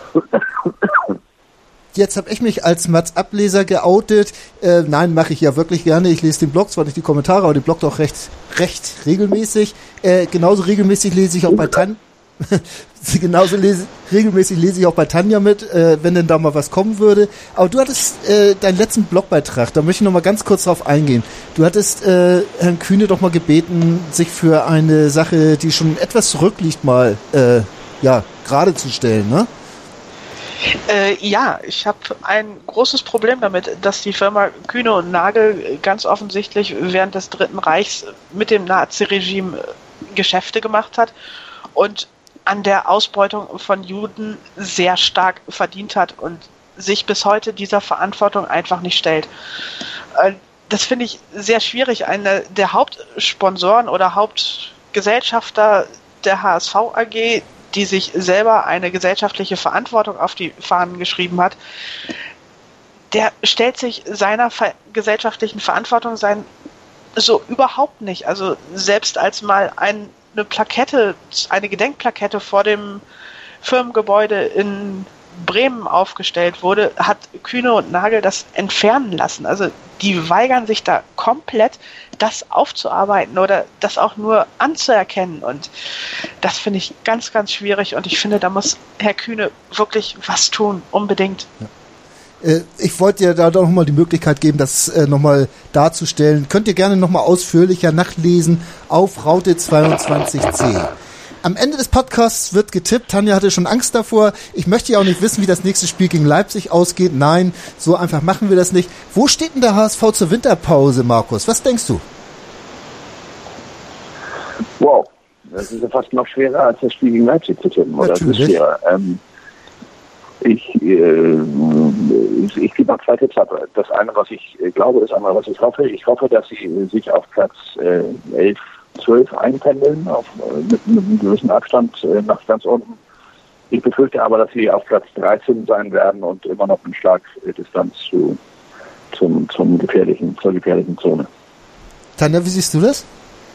Jetzt habe ich mich als Mats-Ableser geoutet. Äh, nein, mache ich ja wirklich gerne. Ich lese den Blog, zwar nicht die Kommentare, aber den Blog doch recht, recht regelmäßig. Äh, genauso regelmäßig lese ich auch bei Tanja. genauso lese, regelmäßig lese ich auch bei Tanja mit, äh, wenn denn da mal was kommen würde. Aber du hattest äh, deinen letzten Blogbeitrag, da möchte ich noch mal ganz kurz drauf eingehen. Du hattest äh, Herrn Kühne doch mal gebeten, sich für eine Sache, die schon etwas zurückliegt, mal äh, ja gerade zu stellen, ne? Äh, ja, ich habe ein großes Problem damit, dass die Firma Kühne und Nagel ganz offensichtlich während des Dritten Reichs mit dem Nazi-Regime Geschäfte gemacht hat und an der Ausbeutung von Juden sehr stark verdient hat und sich bis heute dieser Verantwortung einfach nicht stellt. Äh, das finde ich sehr schwierig. Einer der Hauptsponsoren oder Hauptgesellschafter der H S V A G, die sich selber eine gesellschaftliche Verantwortung auf die Fahnen geschrieben hat, der stellt sich seiner ver- gesellschaftlichen Verantwortung sein so überhaupt nicht. Also selbst als mal ein, eine Plakette, eine Gedenkplakette vor dem Firmengebäude in Bremen aufgestellt wurde, hat Kühne und Nagel das entfernen lassen. Also die weigern sich da komplett, das aufzuarbeiten oder das auch nur anzuerkennen. Und das finde ich ganz, ganz schwierig. Und ich finde, da muss Herr Kühne wirklich was tun, unbedingt. Ja. Äh, ich wollte dir da doch nochmal die Möglichkeit geben, das äh, nochmal darzustellen. Könnt ihr gerne nochmal ausführlicher nachlesen auf Raute zweiundzwanzig c. Am Ende des Podcasts wird getippt. Tanja hatte schon Angst davor. Ich möchte ja auch nicht wissen, wie das nächste Spiel gegen Leipzig ausgeht. Nein, so einfach machen wir das nicht. Wo steht denn der H S V zur Winterpause, Markus? Was denkst du? Wow, das ist ja fast noch schwerer, als das Spiel gegen Leipzig zu tippen. Oder? Das ist schwerer. Ähm, ich äh, ich, ich gebe mal zwei Tipps ab. Das eine, was ich glaube, ist einmal, was ich hoffe. Ich hoffe, dass sie sich auf Platz äh, elf, zwölf einpendeln, auf, mit, mit einem gewissen Abstand äh, nach ganz unten. Ich befürchte aber, dass sie auf Platz dreizehn sein werden und immer noch einen Schlag äh, Distanz zu, zum, zum gefährlichen, zur gefährlichen Zone. Tanja, wie siehst du das?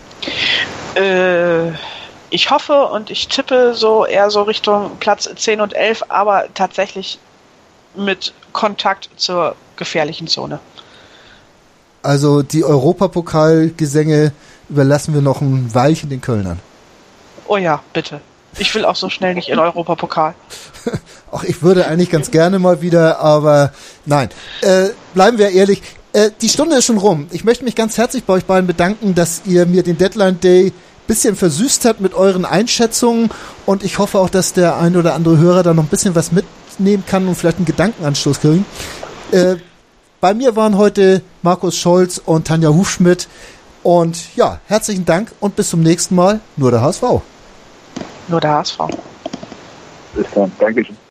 Äh, ich hoffe und ich tippe so eher so Richtung Platz zehn und elf, aber tatsächlich mit Kontakt zur gefährlichen Zone. Also die Europapokalgesänge überlassen wir noch ein Weilchen den Kölnern. Oh ja, bitte. Ich will auch so schnell nicht in Europapokal. Ach, ich würde eigentlich ganz gerne mal wieder, aber nein. Äh, bleiben wir ehrlich. Äh, die Stunde ist schon rum. Ich möchte mich ganz herzlich bei euch beiden bedanken, dass ihr mir den Deadline Day bisschen versüßt hat mit euren Einschätzungen und ich hoffe auch, dass der ein oder andere Hörer da noch ein bisschen was mitnehmen kann und vielleicht einen Gedankenanstoß kriegen. Äh, bei mir waren heute Markus Scholz und Tanja Hufschmidt und ja, herzlichen Dank und bis zum nächsten Mal. Nur der H S V. Nur der H S V. Bis dann. Dankeschön.